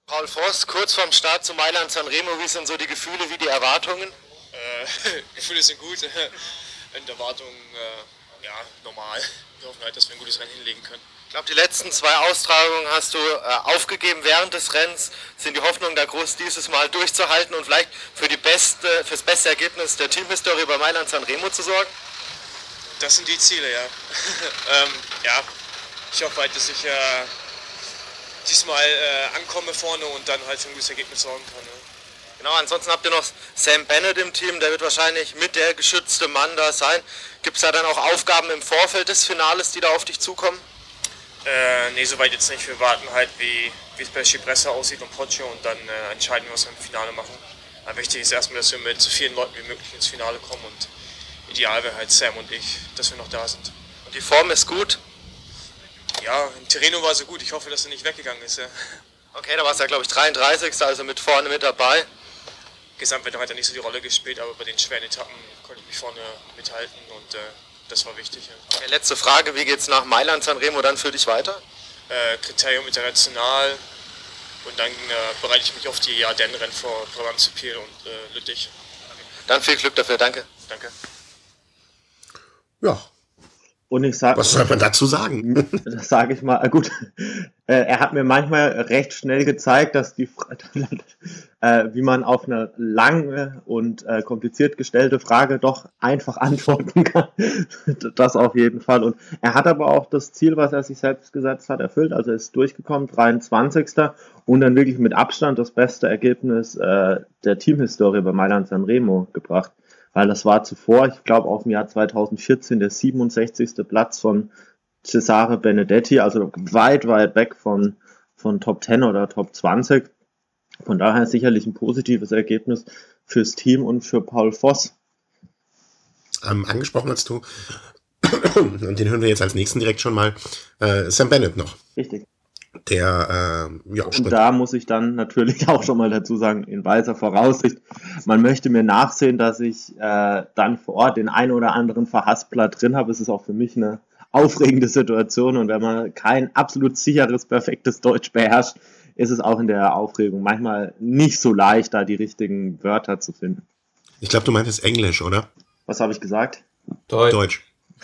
Paul Voss, kurz vorm Start zu Mailand Sanremo, wie sind so die Gefühle, wie die Erwartungen? Äh, Gefühle sind gut und Erwartungen äh, ja, normal. Wir hoffen halt, dass wir ein gutes Rennen hinlegen können. Ich glaube, die letzten zwei Austragungen hast du äh, aufgegeben während des Rennens. Sind die Hoffnungen da groß, dieses Mal durchzuhalten und vielleicht für die beste, fürs beste Ergebnis der Teamhistorie bei Mailand Sanremo zu sorgen? Das sind die Ziele, ja. ähm, ja, ich hoffe halt, dass ich äh, diesmal äh, ankomme vorne und dann halt für ein gutes Ergebnis sorgen kann. Ja. Genau, ansonsten habt ihr noch Sam Bennett im Team, der wird wahrscheinlich mit der geschützte Mann da sein. Gibt es da dann auch Aufgaben im Vorfeld des Finales, die da auf dich zukommen? Äh, nee, soweit jetzt nicht. Wir warten halt, wie wie es bei Cipressa aussieht und Poggio und dann äh, entscheiden wir, was wir im Finale machen. Aber wichtig ist erstmal, dass wir mit so vielen Leuten wie möglich ins Finale kommen und ideal wäre halt Sam und ich, dass wir noch da sind. Und die Form ist gut? Ja, in Tirreno war sie gut. Ich hoffe, dass sie nicht weggegangen ist. Ja. Okay, da war es ja, glaube ich, dreiunddreißigste also mit vorne mit dabei. Gesamtwertung hat ja nicht so die Rolle gespielt, aber bei den schweren Etappen konnte ich mich vorne mithalten und äh, das war wichtig. Ja. Okay, letzte Frage, wie geht's nach Mailand Sanremo dann für dich weiter? Äh, Kriterium International und dann äh, bereite ich mich auf die Ardennen-Rennen vor Principe und äh, Lüttich. Dann viel Glück dafür, danke. Danke. Ja, Und ich sag, was soll man dazu sagen? das sage ich mal, äh, gut, äh, er hat mir manchmal recht schnell gezeigt, dass die, Fra- äh, wie man auf eine lange und äh, kompliziert gestellte Frage doch einfach antworten kann. Das auf jeden Fall. Und er hat aber auch das Ziel, was er sich selbst gesetzt hat, erfüllt. Also er ist durchgekommen, dreiundzwanzigster und dann wirklich mit Abstand das beste Ergebnis äh, der Teamhistorie bei Mailand Sanremo gebracht. Weil das war zuvor, ich glaube, auf dem Jahr zweitausendvierzehn der siebenundsechzigste Platz von Cesare Benedetti, also weit, weit weg von, von Top zehn oder Top zwanzig. Von daher sicherlich ein positives Ergebnis fürs Team und für Paul Voss. Ähm, angesprochen hast du, und den hören wir jetzt als nächsten direkt schon mal, äh, Sam Bennett noch. Richtig. Der, äh, ja, Und da muss ich dann natürlich auch schon mal dazu sagen, in weiser Voraussicht, man möchte mir nachsehen, dass ich äh, dann vor Ort den einen oder anderen Verhaspler drin habe. Es ist auch für mich eine aufregende Situation und wenn man kein absolut sicheres, perfektes Deutsch beherrscht, ist es auch in der Aufregung manchmal nicht so leicht, da die richtigen Wörter zu finden. Ich glaube, du meintest Englisch, oder? Was habe ich gesagt? Deutsch. Deutsch.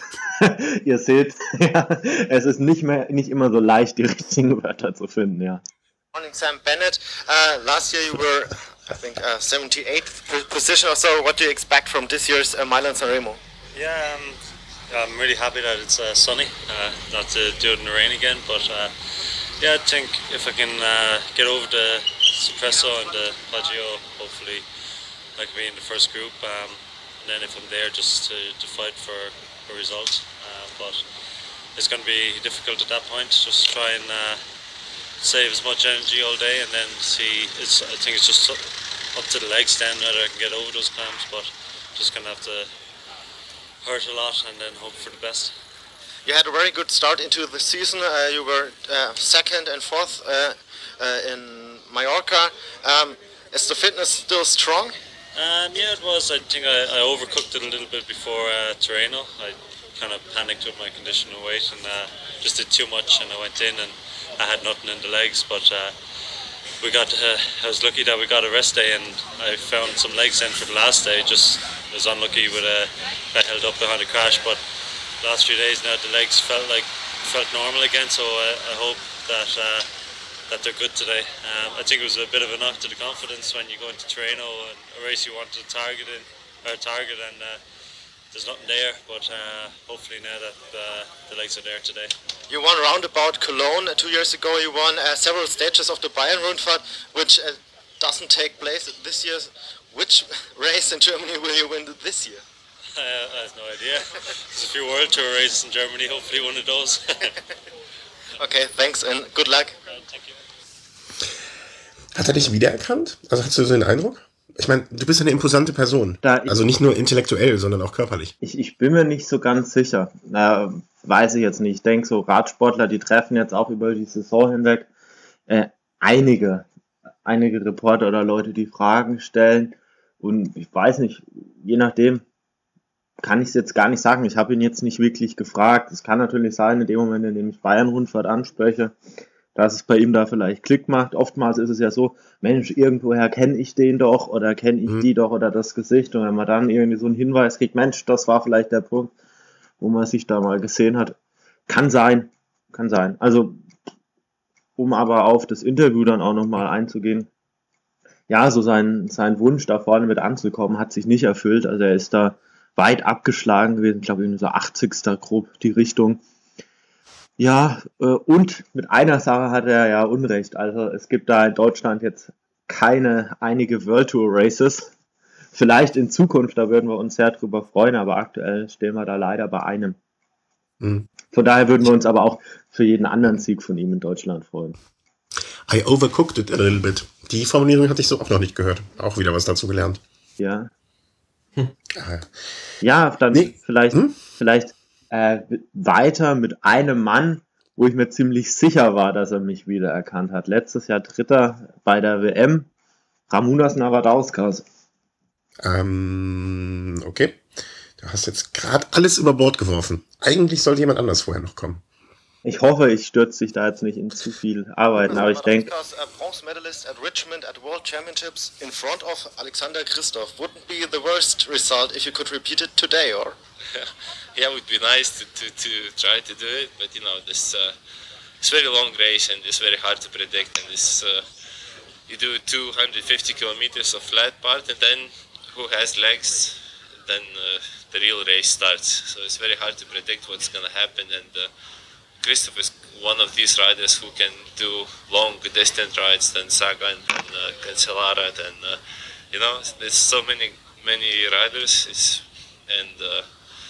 Ihr seht, ja, es ist nicht mehr nicht immer so leicht, die richtigen Wörter zu finden, ja. Morning, Sam Bennett. Uh, last year you were, I think, uh, seventy-eighth position or so. What do you expect from this year's uh, Mailand Sanremo? Yeah, um, I'm really happy that it's uh, sunny, uh, not to do it in the rain again, but uh, yeah, I think if I can uh, get over the Cipressa and the Poggio, hopefully I can be in the first group, um, and then if I'm there, just to, to fight for a result, uh, but it's going to be difficult at that point, just try and uh, save as much energy all day and then see, it's, I think it's just up to the legs then whether I can get over those clamps, but just going to have to hurt a lot and then hope for the best. You had a very good start into the season. Uh, you were uh, second and fourth uh, uh, in Mallorca. Um, is the fitness still strong? Um, yeah, it was. I think I, I overcooked it a little bit before uh, Tirreno. I kind of panicked with my condition and weight and uh, just did too much and I went in and I had nothing in the legs, but uh, we got. Uh, I was lucky that we got a rest day and I found some legs in for the last day. Just was unlucky with a I held up behind a crash, but the last few days now the legs felt like felt normal again. So I, I hope that. Uh, that they're good today. Um, I think it was a bit of a knock to the confidence when you go into Tirreno and a race you wanted to target in, or target and uh, there's nothing there, but uh, hopefully now that uh, the legs are there today. You won roundabout Cologne two years ago. You won uh, several stages of the Bayern-Rundfahrt, which uh, doesn't take place this year. Which race in Germany will you win this year? Uh, I have no idea. There's a few World Tour races in Germany, hopefully one of those. Okay, thanks and good luck. Thank you. Hat er dich wiedererkannt? Also hast du so den Eindruck? Ich meine, du bist eine imposante Person. Da ich- Also nicht nur intellektuell, sondern auch körperlich. Ich, ich bin mir nicht so ganz sicher. Äh, weiß ich jetzt nicht. Ich denke, so Radsportler, die treffen jetzt auch über die Saison hinweg äh, einige, einige Reporter oder Leute, die Fragen stellen. Und ich weiß nicht, je nachdem kann ich es jetzt gar nicht sagen. Ich habe ihn jetzt nicht wirklich gefragt. Es kann natürlich sein, in dem Moment, in dem ich Bayern-Rundfahrt anspreche, dass es bei ihm da vielleicht Klick macht. Oftmals ist es ja so, Mensch, irgendwoher kenne ich den doch oder kenne ich Mhm. die doch oder das Gesicht. Und wenn man dann irgendwie so einen Hinweis kriegt, Mensch, das war vielleicht der Punkt, wo man sich da mal gesehen hat. Kann sein, kann sein. Also, um aber auf das Interview dann auch nochmal einzugehen, ja, so sein, sein Wunsch da vorne mit anzukommen, hat sich nicht erfüllt. Also er ist da weit abgeschlagen gewesen, ich glaube, so achtzigster grob die Richtung. Ja, äh, und mit einer Sache hat er ja Unrecht. Also es gibt da in Deutschland jetzt keine einige World Tour Races. Vielleicht in Zukunft, da würden wir uns sehr drüber freuen, aber aktuell stehen wir da leider bei einem. Mhm. Von daher würden wir uns aber auch für jeden anderen Sieg von ihm in Deutschland freuen. I overcooked it a little bit. Die Formulierung hatte ich so auch noch nicht gehört. Auch wieder was dazu gelernt. Ja, Ah, ja, dann Nee. vielleicht, Hm? vielleicht äh, weiter mit einem Mann, wo ich mir ziemlich sicher war, dass er mich wiedererkannt hat. Letztes Jahr Dritter bei der W M, Ramūnas Navadauskas. Ähm, okay. Du hast jetzt gerade alles über Bord geworfen. Eigentlich sollte jemand anders vorher noch kommen. Ich hoffe, ich stürze dich da jetzt nicht in zu viel Arbeiten, aber ich denke, Navadauskas, a bronze medalist at Richmond at World Championships in front of Alexander Christoph. Wouldn't be the worst result if you could repeat it today, or? Yeah, it would be nice to, to, to try to do it, but you know, this uh, it's very long race and it's very hard to predict. And this uh, you do two hundred fifty kilometers of flat part, and then who has legs, then uh, the real race starts. So it's very hard to predict what's gonna happen. And uh, Christoph is one of these riders who can do long distance rides than Sagan and uh, Cancellara, and uh, you know, there's so many many riders. It's, and uh,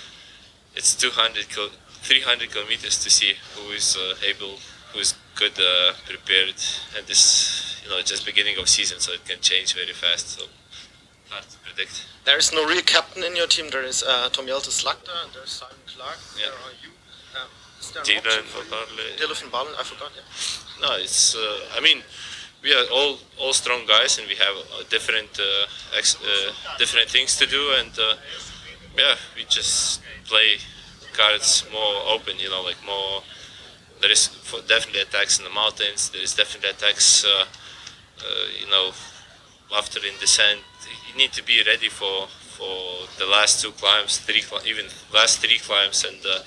it's two hundred, three hundred kilometers to see who is uh, able, who is good uh, prepared, and this, you know, it's just beginning of season, so it can change very fast. So hard to predict. There is no real captain in your team. There is uh, Tom Jelte Slagter and there's Simon Clark. Yeah. There are you. Um, is there an Dylan option for van you? Baarle. Dylan van Baarle, I forgot. Yeah. No, it's. Uh, I mean, we are all all strong guys, and we have uh, different uh, ex- uh, different things to do, and uh, yeah, we just play cards more open. You know, like more. There is for definitely attacks in the mountains. There is definitely attacks. Uh, uh, you know, after in descent, you need to be ready for for the last two climbs, three cli- even last three climbs, and uh,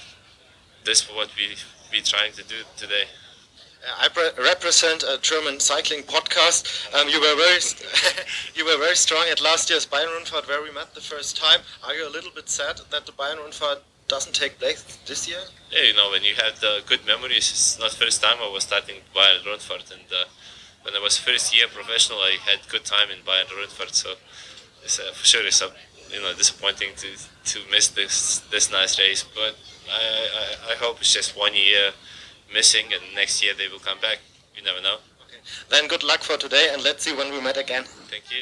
this is what we we trying to do today. Uh, I pre- represent a German cycling podcast. Um, you were very, st- you were very strong at last year's Bayern-Rundfahrt, where we met the first time. Are you a little bit sad that the Bayern-Rundfahrt doesn't take place this year? Yeah, you know, when you have the good memories, it's not first time I was starting Bayern Rundfahrt, and uh, when I was first year professional, I had good time in Bayern Rundfahrt, so it's uh, for sure it's uh, you know disappointing to to miss this this nice race, but I, I I hope it's just one year missing, and next year they will come back. You never know. Okay. Then good luck for today, and let's see when we met again. Thank you.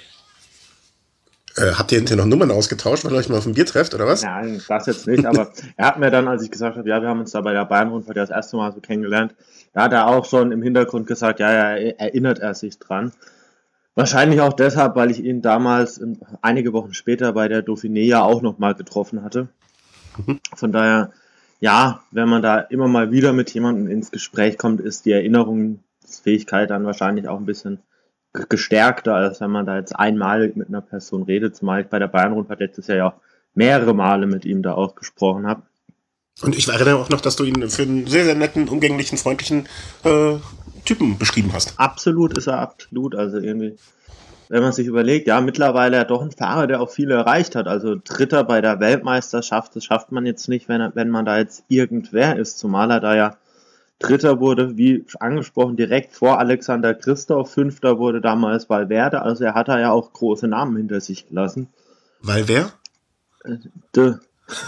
Äh, habt ihr hinterher noch Nummern ausgetauscht, weil ihr euch mal auf ein Bier trefft, oder was? nein, das jetzt nicht, aber er hat mir dann, als ich gesagt habe, ja, wir haben uns da bei der Bayern-Rundfahrt ja das erste Mal so kennengelernt, da hat er auch schon im Hintergrund gesagt, ja, ja, erinnert er sich dran. Wahrscheinlich auch deshalb, weil ich ihn damals ähm, einige Wochen später bei der Dauphiné ja auch nochmal getroffen hatte. Mhm. Von daher, ja, wenn man da immer mal wieder mit jemandem ins Gespräch kommt, ist die Erinnerungsfähigkeit dann wahrscheinlich auch ein bisschen g- gestärkter, als wenn man da jetzt einmalig mit einer Person redet, zumal ich bei der Bayern-Rundfahrt letztes Jahr ja auch mehrere Male mit ihm da auch gesprochen habe. Und ich erinnere auch noch, dass du ihn für einen sehr, sehr netten, umgänglichen, freundlichen äh, Typen beschrieben hast. Absolut ist er, absolut. Also irgendwie, wenn man sich überlegt, ja, mittlerweile ja doch ein Fahrer, der auch viel erreicht hat. Also Dritter bei der Weltmeisterschaft, das schafft man jetzt nicht, wenn, er, wenn man da jetzt irgendwer ist. Zumal er da ja Dritter wurde, wie angesprochen, direkt vor Alexander Christoph. Fünfter wurde damals Valverde. Also er hat da ja auch große Namen hinter sich gelassen. Weil wer? De.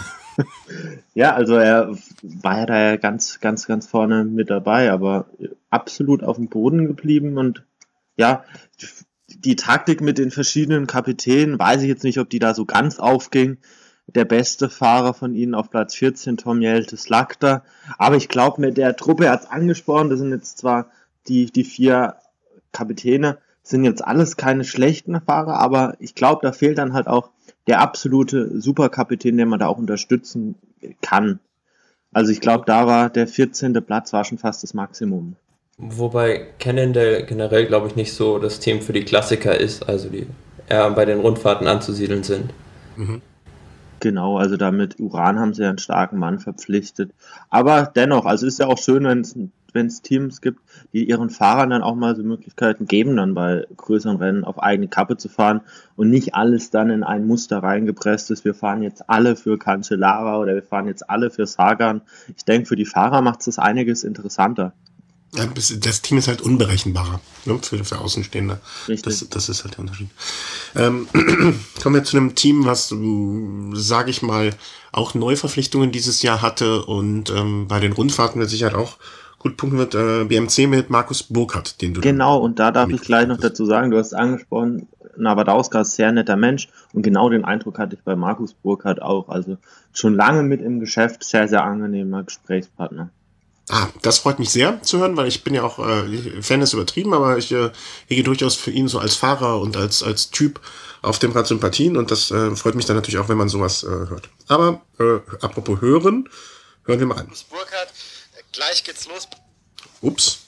Ja, also er war ja da ja ganz, ganz, ganz vorne mit dabei, aber absolut auf dem Boden geblieben und ja, die Taktik mit den verschiedenen Kapitänen, weiß ich jetzt nicht, ob die da so ganz aufging. Der beste Fahrer von ihnen auf Platz vierzehn, Tom Jelte Slagter, aber ich glaube, mit der Truppe, er hat es angesprochen, das sind jetzt zwar die, die vier Kapitäne, sind jetzt alles keine schlechten Fahrer, aber ich glaube, da fehlt dann halt auch der absolute Superkapitän, den man da auch unterstützen kann. Also ich glaube, da war der vierzehnte Platz war schon fast das Maximum. Wobei Cannondale generell, glaube ich, nicht so das Team für die Klassiker ist, also die eher bei den Rundfahrten anzusiedeln sind. Mhm. Genau, also da mit Uran haben sie ja einen starken Mann verpflichtet. Aber dennoch, also ist ja auch schön, wenn es wenn es Teams gibt, die ihren Fahrern dann auch mal so Möglichkeiten geben, dann bei größeren Rennen auf eigene Kappe zu fahren und nicht alles dann in ein Muster reingepresst ist. Wir fahren jetzt alle für Cancellara oder wir fahren jetzt alle für Sagan. Ich denke, für die Fahrer macht es einiges interessanter. Ja, das Team ist halt unberechenbarer, ne, für, für Außenstehende. Das, das ist halt der Unterschied. Ähm, kommen wir zu einem Team, was, sage ich mal, auch Neuverpflichtungen dieses Jahr hatte und ähm, bei den Rundfahrten mit Sicherheit auch gut punkten wird. Äh, B M C mit Markus Burkhardt, den du Genau, und da darf ich gleich noch dazu sagen, du hast angesprochen, Navadauska ist ein sehr netter Mensch und genau den Eindruck hatte ich bei Markus Burkhardt auch. Also schon lange mit im Geschäft, sehr, sehr angenehmer Gesprächspartner. Ah, das freut mich sehr zu hören, weil ich bin ja auch, äh, Fan ist übertrieben, aber ich äh, hege durchaus für ihn so als Fahrer und als als Typ auf dem Rad Sympathien und das äh, freut mich dann natürlich auch, wenn man sowas äh, hört. Aber äh, apropos hören, hören wir mal an. Burkhardt, gleich geht's los. Ups.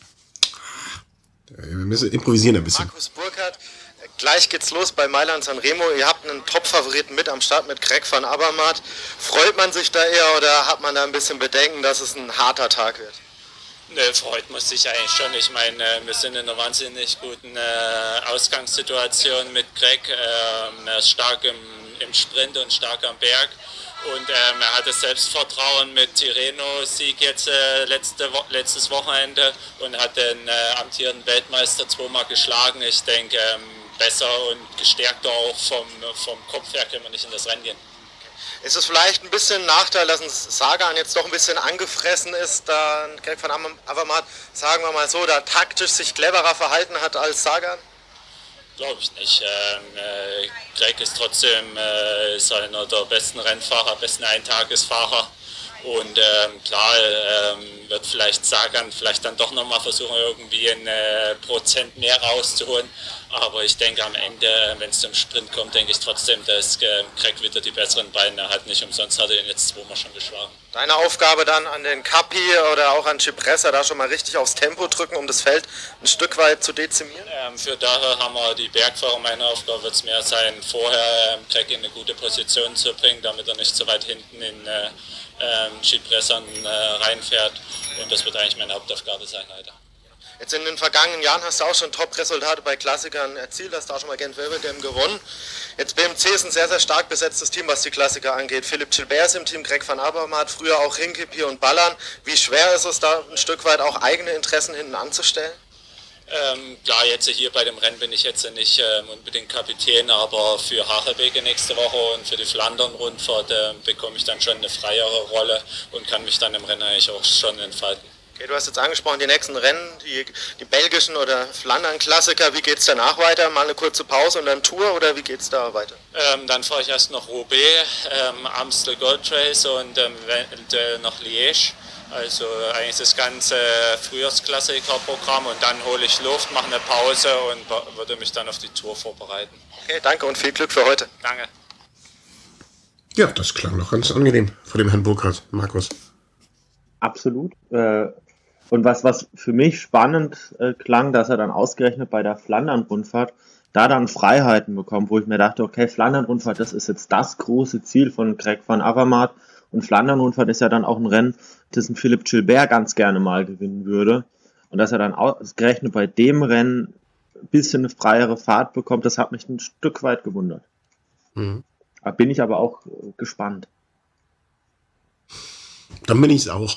Wir müssen improvisieren ein bisschen. Markus Burkhardt, gleich geht's los bei Mailand Sanremo. Ihr habt einen Top-Favoriten mit am Start mit Greg van Avermaet. Freut man sich da eher oder hat man da ein bisschen Bedenken, dass es ein harter Tag wird? Ne, freut man sich eigentlich schon. Ich meine, wir sind in einer wahnsinnig guten äh, Ausgangssituation mit Greg. Ähm, er ist stark im, im Sprint und stark am Berg. Und ähm, er hatte Selbstvertrauen mit Tirreno-Sieg jetzt äh, letzte Wo- letztes Wochenende und hat den äh, amtierenden Weltmeister zweimal geschlagen. Ich denke, ähm, besser und gestärkter auch vom, vom Kopf her können wir nicht in das Rennen gehen. Ist es vielleicht ein bisschen ein Nachteil, dass ein Sagan jetzt doch ein bisschen angefressen ist, da Greg van Avermaet, sagen wir mal so, da taktisch sich cleverer verhalten hat als Sagan? Glaube ich nicht. Ähm, äh, Greg ist trotzdem äh, ist einer der besten Rennfahrer, besten Eintagesfahrer. Und ähm, klar ähm, wird vielleicht Sagan vielleicht dann doch nochmal versuchen, irgendwie ein äh, Prozent mehr rauszuholen. Aber ich denke am Ende, wenn es zum Sprint kommt, denke ich trotzdem, dass äh, Greg wieder die besseren Beine hat. Nicht umsonst hat er ihn jetzt zweimal schon geschlagen. Deine Aufgabe dann an den Capi oder auch an Cipressa, da schon mal richtig aufs Tempo drücken, um das Feld ein Stück weit zu dezimieren? Ähm, für daher haben wir die Bergfahrer. Meine Aufgabe wird es mehr sein, vorher ähm, Greg in eine gute Position zu bringen, damit er nicht so weit hinten in äh, ähm, Cipressa äh, reinfährt. Und das wird eigentlich meine Hauptaufgabe sein heute. Jetzt in den vergangenen Jahren hast du auch schon Top-Resultate bei Klassikern erzielt, hast du auch schon mal Gent-Wevelgem gewonnen. Jetzt B M C ist ein sehr, sehr stark besetztes Team, was die Klassiker angeht. Philipp Gilbert ist im Team, Greg van Avermaet, früher auch Hincapie und Ballern. Wie schwer ist es da ein Stück weit auch eigene Interessen hinten anzustellen? Ähm, klar, jetzt hier bei dem Rennen bin ich jetzt nicht ähm, unbedingt Kapitän, aber für Harelbeke nächste Woche und für die Flandern-Rundfahrt äh, bekomme ich dann schon eine freiere Rolle und kann mich dann im Rennen eigentlich auch schon entfalten. Okay, du hast jetzt angesprochen, die nächsten Rennen, die, die belgischen oder Flandern-Klassiker, wie geht es danach weiter? Mal eine kurze Pause und dann Tour oder wie geht es da weiter? Ähm, dann fahre ich erst noch Roubaix, ähm, Amstel Gold Race und ähm, eventuell noch Liège. Also eigentlich das ganze Frühjahrsklassiker-Programm und dann hole ich Luft, mache eine Pause und würde mich dann auf die Tour vorbereiten. Okay, danke und viel Glück für heute. Danke. Ja, das klang noch ganz angenehm von dem Herrn Burkhardt, Markus. Absolut. Und was, was für mich spannend klang, dass er dann ausgerechnet bei der Flandern-Rundfahrt da dann Freiheiten bekommt, wo ich mir dachte, okay, Flandern-Rundfahrt, das ist jetzt das große Ziel von Greg van Avermaet. Und Flandern-Rundfahrt ist ja dann auch ein Rennen, das ein Philipp Gilbert ganz gerne mal gewinnen würde. Und dass er dann ausgerechnet bei dem Rennen ein bisschen eine freiere Fahrt bekommt, das hat mich ein Stück weit gewundert. Mhm. Da bin ich aber auch gespannt. Dann bin ich es auch.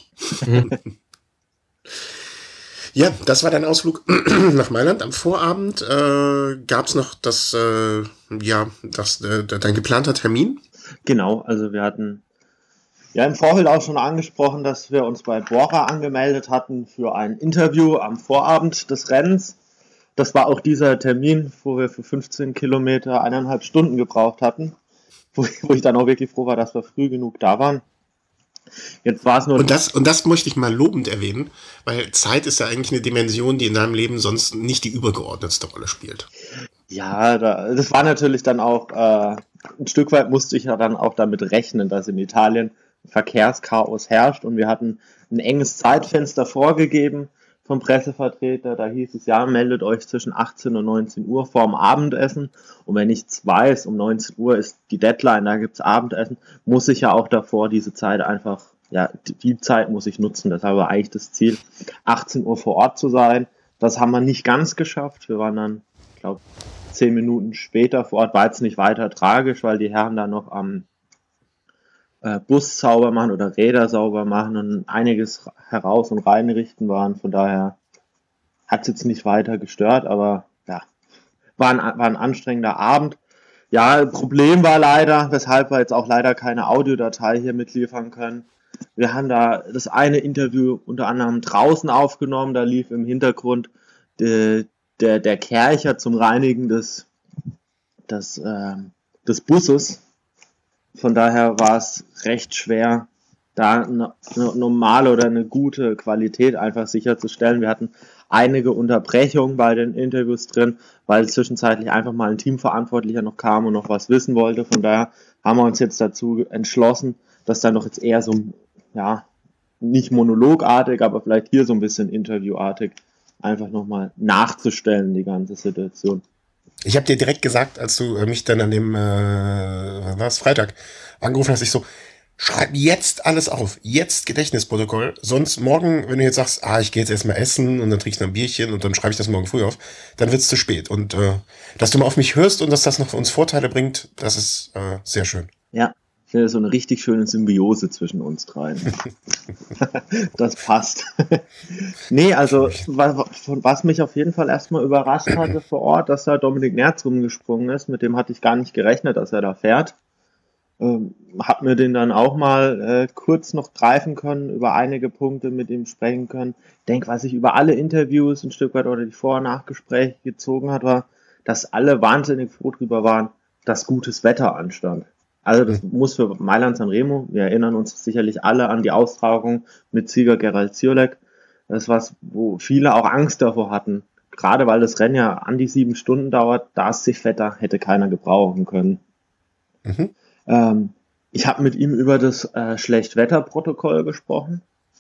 Ja, das war dein Ausflug nach Mailand. Am Vorabend äh, gab es noch das, äh, ja, das, äh, dein geplanter Termin. Genau, also wir hatten ja im Vorfeld auch schon angesprochen, dass wir uns bei Bora angemeldet hatten für ein Interview am Vorabend des Rennens. Das war auch dieser Termin, wo wir für fünfzehn Kilometer eineinhalb Stunden gebraucht hatten, wo, wo ich dann auch wirklich froh war, dass wir früh genug da waren. Jetzt war es nur und das und das möchte ich mal lobend erwähnen, weil Zeit ist ja eigentlich eine Dimension, die in deinem Leben sonst nicht die übergeordnetste Rolle spielt. Ja, da, das war natürlich dann auch äh, ein Stück weit musste ich ja dann auch damit rechnen, dass in Italien Verkehrschaos herrscht und wir hatten ein enges Zeitfenster vorgegeben vom Pressevertreter, da hieß es, ja, meldet euch zwischen achtzehn und neunzehn Uhr vorm Abendessen. Und wenn ich jetzt weiß, um neunzehn Uhr ist die Deadline, da gibt's Abendessen, muss ich ja auch davor diese Zeit einfach, ja, die Zeit muss ich nutzen. Das war eigentlich das Ziel, achtzehn Uhr vor Ort zu sein. Das haben wir nicht ganz geschafft. Wir waren dann, ich glaube, zehn Minuten später vor Ort. War jetzt nicht weiter tragisch, weil die Herren da noch am äh, Bus sauber machen oder Räder sauber machen und einiges heraus- und reinrichten waren. Von daher hat es jetzt nicht weiter gestört, aber ja, war ein, war ein anstrengender Abend. Ja, Problem war leider, weshalb wir jetzt auch leider keine Audiodatei hier mitliefern können. Wir haben da das eine Interview unter anderem draußen aufgenommen, da lief im Hintergrund de, der, der Kercher zum Reinigen des, des, äh, des Busses. Von daher war es recht schwer, da eine, eine normale oder eine gute Qualität einfach sicherzustellen. Wir hatten einige Unterbrechungen bei den Interviews drin, weil zwischenzeitlich einfach mal ein Teamverantwortlicher noch kam und noch was wissen wollte. Von daher haben wir uns jetzt dazu entschlossen, dass dann noch jetzt eher so, ja, nicht monologartig, aber vielleicht hier so ein bisschen interviewartig einfach nochmal nachzustellen, die ganze Situation. Ich habe dir direkt gesagt, als du äh, mich dann an dem, äh, was war es, Freitag angerufen hast, ich so, schreib jetzt alles auf, jetzt Gedächtnisprotokoll, sonst morgen, wenn du jetzt sagst, ah, ich gehe jetzt erstmal essen und dann trinke ich noch ein Bierchen und dann schreibe ich das morgen früh auf, dann wird's zu spät. Und äh, dass du mal auf mich hörst und dass das noch für uns Vorteile bringt, das ist äh, sehr schön. Ja, ich finde so eine richtig schöne Symbiose zwischen uns dreien. Das passt. Nee, also was, was mich auf jeden Fall erstmal überrascht hatte vor Ort, dass da Dominik Nerz rumgesprungen ist, mit dem hatte ich gar nicht gerechnet, dass er da fährt. Ähm, hab mir den dann auch mal äh, kurz noch greifen können, über einige Punkte mit ihm sprechen können. Ich denke, was ich über alle Interviews ein Stück weit oder die Vor- und Nachgespräche gezogen hat, war, dass alle wahnsinnig froh drüber waren, dass gutes Wetter anstand. Also das muss für Mailand Sanremo, wir erinnern uns sicherlich alle an die Austragung mit Sieger Gerald Ciolek. Das ist was, wo viele auch Angst davor hatten. Gerade weil das Rennen ja an die sieben Stunden dauert, das Wetter hätte keiner gebrauchen können. Mhm. Ähm, ich habe mit ihm über das äh, Schlechtwetterprotokoll gesprochen,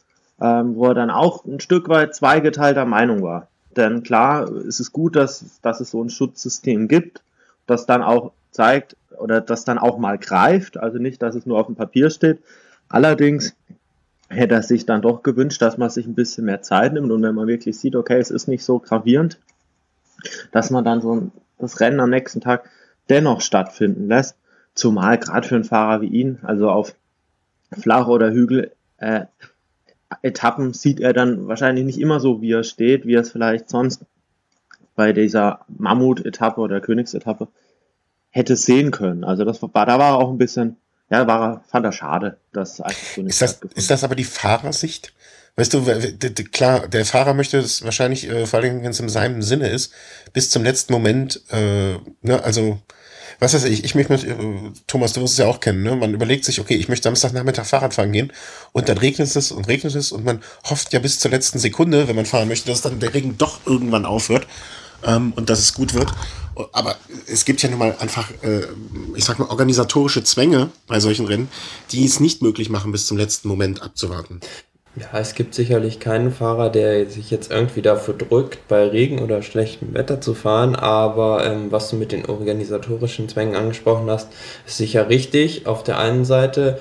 ähm, wo er dann auch ein Stück weit zweigeteilter Meinung war. Denn klar, es ist gut, dass, dass es so ein Schutzsystem gibt, das dann auch zeigt oder das dann auch mal greift, also nicht, dass es nur auf dem Papier steht. Allerdings hätte er sich dann doch gewünscht, dass man sich ein bisschen mehr Zeit nimmt und wenn man wirklich sieht, okay, es ist nicht so gravierend, dass man dann so das Rennen am nächsten Tag dennoch stattfinden lässt. Zumal gerade für einen Fahrer wie ihn, also auf Flach- oder Hügel äh, Etappen sieht er dann wahrscheinlich nicht immer so, wie er steht, wie er es vielleicht sonst bei dieser Mammut-Etappe oder Königsetappe hätte sehen können. Also das war, da war er auch ein bisschen, ja, war er, fand er schade, dass einfach so nicht ist das, ist das aber die Fahrersicht? Weißt du, klar, der Fahrer möchte es wahrscheinlich, äh, vor allem wenn es in seinem Sinne ist, bis zum letzten Moment, äh, ne, also was weiß ich, ich möchte mit, äh, Thomas, du wirst es ja auch kennen, ne? Man überlegt sich, okay, ich möchte Samstagnachmittag Fahrrad fahren gehen und dann regnet es und regnet es und man hofft ja bis zur letzten Sekunde, wenn man fahren möchte, dass dann der Regen doch irgendwann aufhört ähm, und dass es gut wird. Aber es gibt ja nun mal einfach, äh, ich sag mal, organisatorische Zwänge bei solchen Rennen, die es nicht möglich machen, bis zum letzten Moment abzuwarten. Ja, es gibt sicherlich keinen Fahrer, der sich jetzt irgendwie dafür drückt, bei Regen oder schlechtem Wetter zu fahren, aber ähm, was du mit den organisatorischen Zwängen angesprochen hast, ist sicher richtig auf der einen Seite,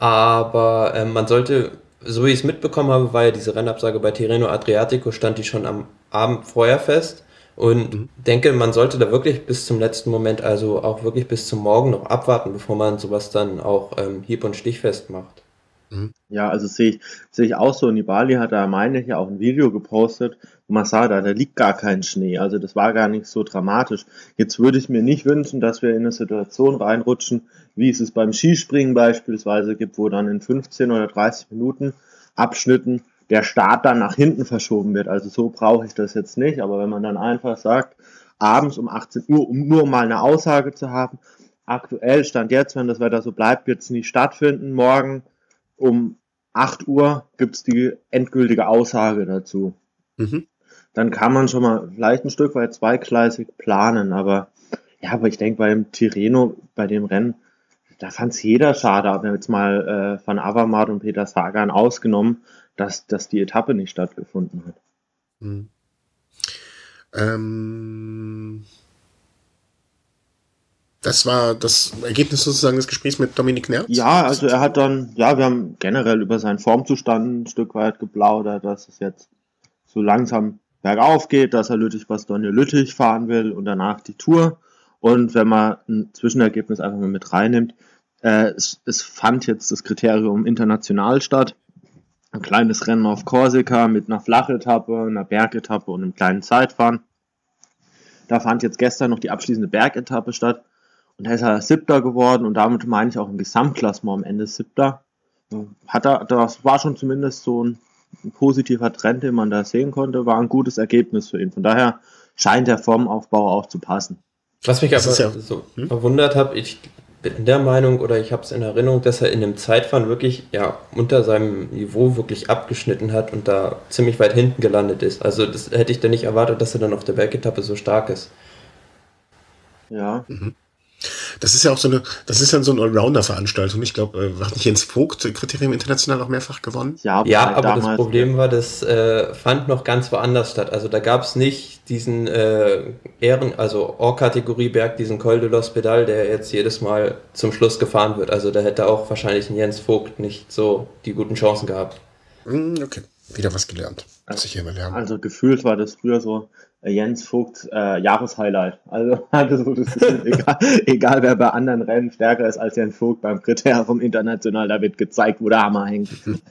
aber ähm, man sollte, so wie ich es mitbekommen habe, war ja diese Rennabsage bei Tirreno Adriatico, stand die schon am Abend vorher fest und mhm. denke, man sollte da wirklich bis zum letzten Moment, also auch wirklich bis zum Morgen noch abwarten, bevor man sowas dann auch ähm, hieb- und stichfest macht. Ja, also sehe ich, sehe ich auch so. Nibali hat da, meine ich, ja auch ein Video gepostet, wo man sah, da, da liegt gar kein Schnee. Also das war gar nicht so dramatisch. Jetzt würde ich mir nicht wünschen, dass wir in eine Situation reinrutschen, wie es es beim Skispringen beispielsweise gibt, wo dann in fünfzehn oder dreißig Minuten Abschnitten der Start dann nach hinten verschoben wird. Also so brauche ich das jetzt nicht. Aber wenn man dann einfach sagt, abends um achtzehn Uhr, um nur mal eine Aussage zu haben, aktuell Stand jetzt, wenn das Wetter so bleibt, wird es nicht stattfinden. Morgen um acht Uhr gibt's die endgültige Aussage dazu. Mhm. Dann kann man schon mal vielleicht ein Stück weit zweigleisig planen, aber ja, aber ich denke beim Tirreno, bei dem Rennen, da fand's jeder schade, aber jetzt mal äh, Van Avermaet und Peter Sagan ausgenommen, dass, dass die Etappe nicht stattgefunden hat. Hm. Ähm, das war das Ergebnis sozusagen des Gesprächs mit Dominik Nerz? Ja, also er hat dann, ja, wir haben generell über seinen Formzustand ein Stück weit geplaudert, dass es jetzt so langsam bergauf geht, dass er Lüttich-Bastogne-Lüttich fahren will und danach die Tour. Und wenn man ein Zwischenergebnis einfach mal mit reinnimmt, äh, es, es fand jetzt das Kriterium international statt. Ein kleines Rennen auf Korsika mit einer Flachetappe, einer Bergetappe und einem kleinen Zeitfahren. Da fand jetzt gestern noch die abschließende Bergetappe statt. Und da ist er Siebter geworden und damit meine ich auch im Gesamtklassement am Ende Siebter. Hat er, das war schon zumindest so ein, ein positiver Trend, den man da sehen konnte, war ein gutes Ergebnis für ihn. Von daher scheint der Formaufbau auch zu passen. Was mich Das aber ist ja- so hm? verwundert hat, ich bin der Meinung oder ich habe es in Erinnerung, dass er in dem Zeitfahren wirklich ja unter seinem Niveau wirklich abgeschnitten hat und da ziemlich weit hinten gelandet ist. Also das hätte ich dann nicht erwartet, dass er dann auf der Bergetappe so stark ist. Ja, Das ist ja auch so eine, das ist dann so eine Allrounder-Veranstaltung. Ich glaube, äh, hat nicht Jens Vogt äh, Kriterium international auch mehrfach gewonnen? ja, Ja, wobei aber das damals- Problem war, das äh, fand noch ganz woanders statt. Also da gab es nicht diesen äh, Ehren, also Or-Kategorie Berg, diesen Col de l'Hospital, der jetzt jedes Mal zum Schluss gefahren wird. Also da hätte auch wahrscheinlich ein Jens Vogt nicht so die guten Chancen gehabt. Hm, okay, wieder was gelernt. Muss ich hier mal lernen. Also gefühlt war das früher so äh, Jens Vogt äh, Jahreshighlight. Also, also das ist egal, egal wer bei anderen Rennen stärker ist als Jens Vogt beim Kriterium international, da wird gezeigt, wo der Hammer hängt.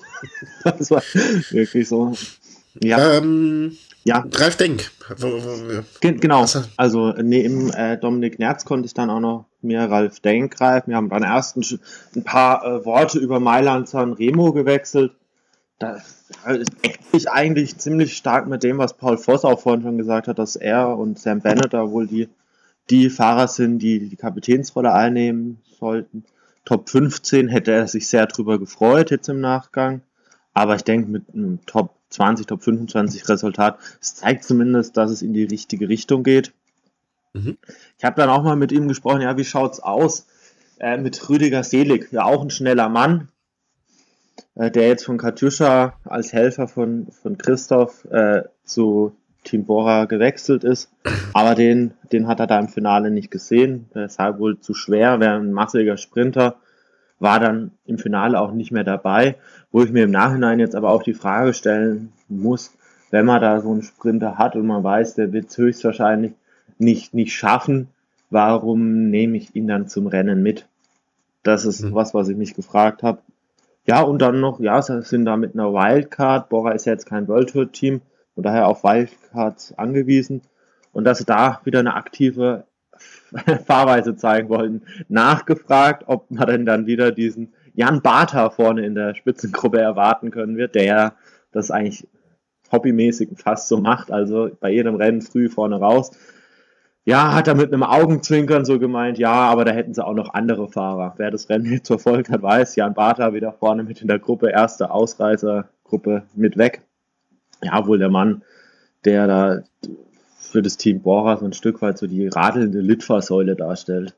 Das war wirklich so. Ja, Ähm, ja, Ralf Denk. Wo, wo, ge- genau. Was- Also neben äh, Dominik Nerz konnte ich dann auch noch mir Ralf Denk greifen. Wir haben dann erst ein, ein paar äh, Worte über Mailand San Remo gewechselt. Das deckt sich eigentlich ziemlich stark mit dem, was Paul Voss auch vorhin schon gesagt hat, dass er und Sam Bennett da wohl die, die Fahrer sind, die die Kapitänsrolle einnehmen sollten. Top fünfzehn hätte er sich sehr drüber gefreut jetzt im Nachgang. Aber ich denke, mit einem Top zwanzig, Top fünfundzwanzig Resultat, es zeigt zumindest, dass es in die richtige Richtung geht. Mhm. Ich habe dann auch mal mit ihm gesprochen, ja, wie schaut's aus äh, mit Rüdiger Selig? Ja, auch ein schneller Mann, äh, der jetzt von Katjuscha als Helfer von, von Christoph äh, zu Team Bora gewechselt ist. Aber den, den hat er da im Finale nicht gesehen. Der ist halt wohl zu schwer, wäre ein massiger Sprinter. War dann im Finale auch nicht mehr dabei, wo ich mir im Nachhinein jetzt aber auch die Frage stellen muss, wenn man da so einen Sprinter hat und man weiß, der wird es höchstwahrscheinlich nicht, nicht schaffen, warum nehme ich ihn dann zum Rennen mit? Das ist Mhm. was, was ich mich gefragt habe. Ja, und dann noch, ja, sie sind da mit einer Wildcard, Bora ist ja jetzt kein World Tour Team, von daher auf Wildcards angewiesen und dass sie da wieder eine aktive Fahrweise zeigen wollten, nachgefragt, ob man denn dann wieder diesen Jan Bata vorne in der Spitzengruppe erwarten können wird, der ja das eigentlich hobbymäßig fast so macht, also bei jedem Rennen früh vorne raus. Ja, hat er mit einem Augenzwinkern so gemeint, ja, aber da hätten sie auch noch andere Fahrer. Wer das Rennen jetzt verfolgt hat, weiß, Jan Bata wieder vorne mit in der Gruppe, erste Ausreißergruppe mit weg. Ja, wohl der Mann, der da für das Team Bora so ein Stück weit so die radelnde Litfaßsäule darstellt.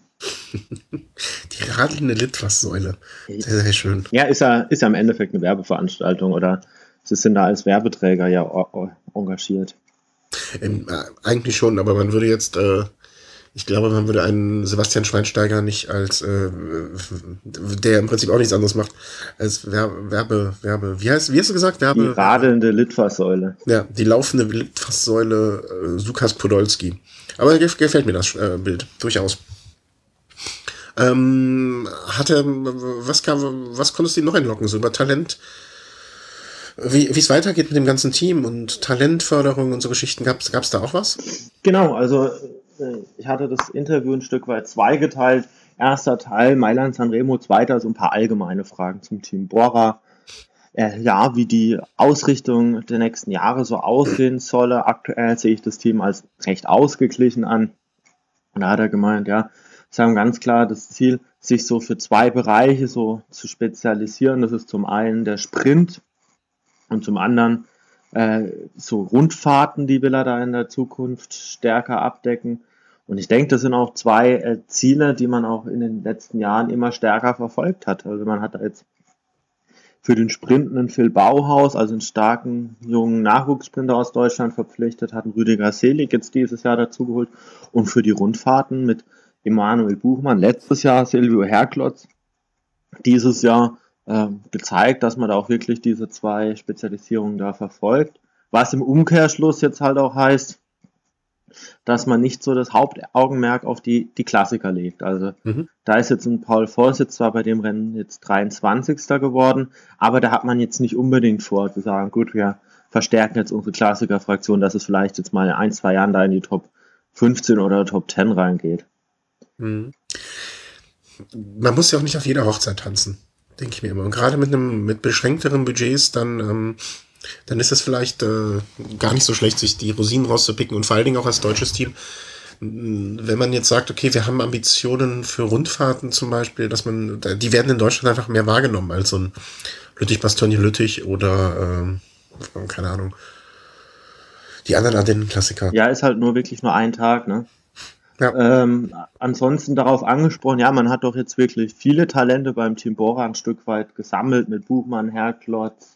Die radelnde Litfaßsäule. Sehr, sehr schön. Ja, ist ja, ist ja im Endeffekt eine Werbeveranstaltung oder sie sind da als Werbeträger ja o- o- engagiert. Ähm, äh, eigentlich schon, aber man würde jetzt, äh, ich glaube, man würde einen Sebastian Schweinsteiger nicht als, äh, der im Prinzip auch nichts anderes macht, als Werbe, Werbe, Werbe, wie heißt, wie hast du gesagt? Die Werbe, radelnde Litfaßsäule. ja, die laufende Litfaßsäule äh, Sukas Podolski. Aber gef gefällt mir das äh, Bild, durchaus. Ähm, hatte, was kam, was konntest du ihm noch entlocken, so über Talent? Wie wie es weitergeht mit dem ganzen Team und Talentförderung und so Geschichten, gab es da auch was? Genau, also äh, ich hatte das Interview ein Stück weit zweigeteilt. Erster Teil, Mailand Sanremo, zweiter, so ein paar allgemeine Fragen zum Team Bora. Äh, ja, wie die Ausrichtung der nächsten Jahre so aussehen solle. Aktuell sehe ich das Team als recht ausgeglichen an. Und da hat er gemeint, ja, sie haben ganz klar das Ziel, sich so für zwei Bereiche so zu spezialisieren. Das ist zum einen der Sprint und zum anderen äh, so Rundfahrten, die will er da in der Zukunft stärker abdecken. Und ich denke, das sind auch zwei äh, Ziele, die man auch in den letzten Jahren immer stärker verfolgt hat. Also man hat da jetzt für den Sprint einen Phil Bauhaus, also einen starken jungen Nachwuchssprinter aus Deutschland verpflichtet, hat einen Rüdiger Selig jetzt dieses Jahr dazugeholt und für die Rundfahrten mit Emanuel Buchmann, letztes Jahr Silvio Herklotz, dieses Jahr äh, gezeigt, dass man da auch wirklich diese zwei Spezialisierungen da verfolgt. Was im Umkehrschluss jetzt halt auch heißt, dass man nicht so das Hauptaugenmerk auf die, die Klassiker legt. Also Mhm. da ist jetzt ein Paul Voss jetzt zwar bei dem Rennen jetzt dreiundzwanzigster geworden, aber da hat man jetzt nicht unbedingt vor zu sagen, gut, wir verstärken jetzt unsere Klassiker-Fraktion, dass es vielleicht jetzt mal in ein, zwei Jahren da in die Top fünfzehn oder Top zehn reingeht. Mhm. Man muss ja auch nicht auf jeder Hochzeit tanzen, denke ich mir immer. Und gerade mit einem mit beschränkteren Budgets, dann, ähm, dann ist es vielleicht äh, gar nicht so schlecht, sich die Rosinen rauszupicken und vor allen Dingen auch als deutsches Team. mh, Wenn man jetzt sagt, okay, wir haben Ambitionen für Rundfahrten zum Beispiel, dass man, die werden in Deutschland einfach mehr wahrgenommen als so ein Lüttich-Bastogne-Lüttich oder, ähm, keine Ahnung, die anderen Ardennen-Klassiker. Ja, ist halt nur wirklich nur ein Tag, ne? Ja. Ähm, ansonsten darauf angesprochen, ja, man hat doch jetzt wirklich viele Talente beim Team Bora ein Stück weit gesammelt mit Buchmann, Herklotz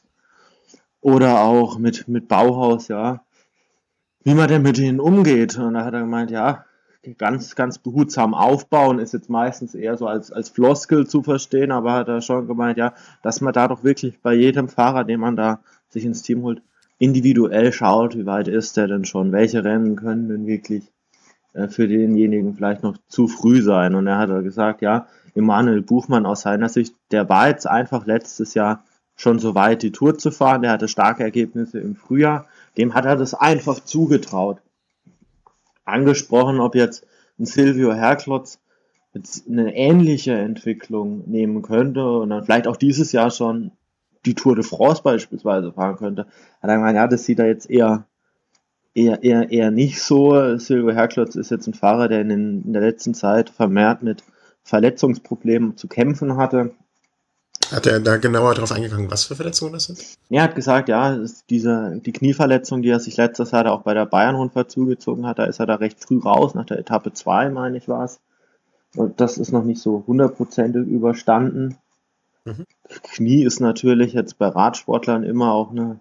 oder auch mit, mit Bauhaus, ja. Wie man denn mit denen umgeht. Und da hat er gemeint, ja, ganz, ganz behutsam aufbauen ist jetzt meistens eher so als, als Floskel zu verstehen, aber hat er schon gemeint, ja, dass man da doch wirklich bei jedem Fahrer, den man da sich ins Team holt, individuell schaut, wie weit ist der denn schon, welche Rennen können denn wirklich äh, für denjenigen vielleicht noch zu früh sein. Und er hat gesagt, ja, Emanuel Buchmann aus seiner Sicht, der war jetzt einfach letztes Jahr schon so weit, die Tour zu fahren, der hatte starke Ergebnisse im Frühjahr, dem hat er das einfach zugetraut. Angesprochen, ob jetzt ein Silvio Herklotz jetzt eine ähnliche Entwicklung nehmen könnte und dann vielleicht auch dieses Jahr schon die Tour de France beispielsweise fahren könnte. Hat er gemeint, ja, das sieht er jetzt eher, eher, eher, eher nicht so. Silvio Herklotz ist jetzt ein Fahrer, der in, den, in der letzten Zeit vermehrt mit Verletzungsproblemen zu kämpfen hatte. Hat er da genauer drauf eingegangen, was für Verletzungen das sind? Er hat gesagt, ja, es ist diese, die Knieverletzung, die er sich letztes Jahr auch bei der Bayern-Rundfahrt zugezogen hat, da ist er da recht früh raus, nach der Etappe zwei, meine ich, war es. Und das ist noch nicht so hundertprozentig überstanden. Mhm. Knie ist natürlich jetzt bei Radsportlern immer auch eine,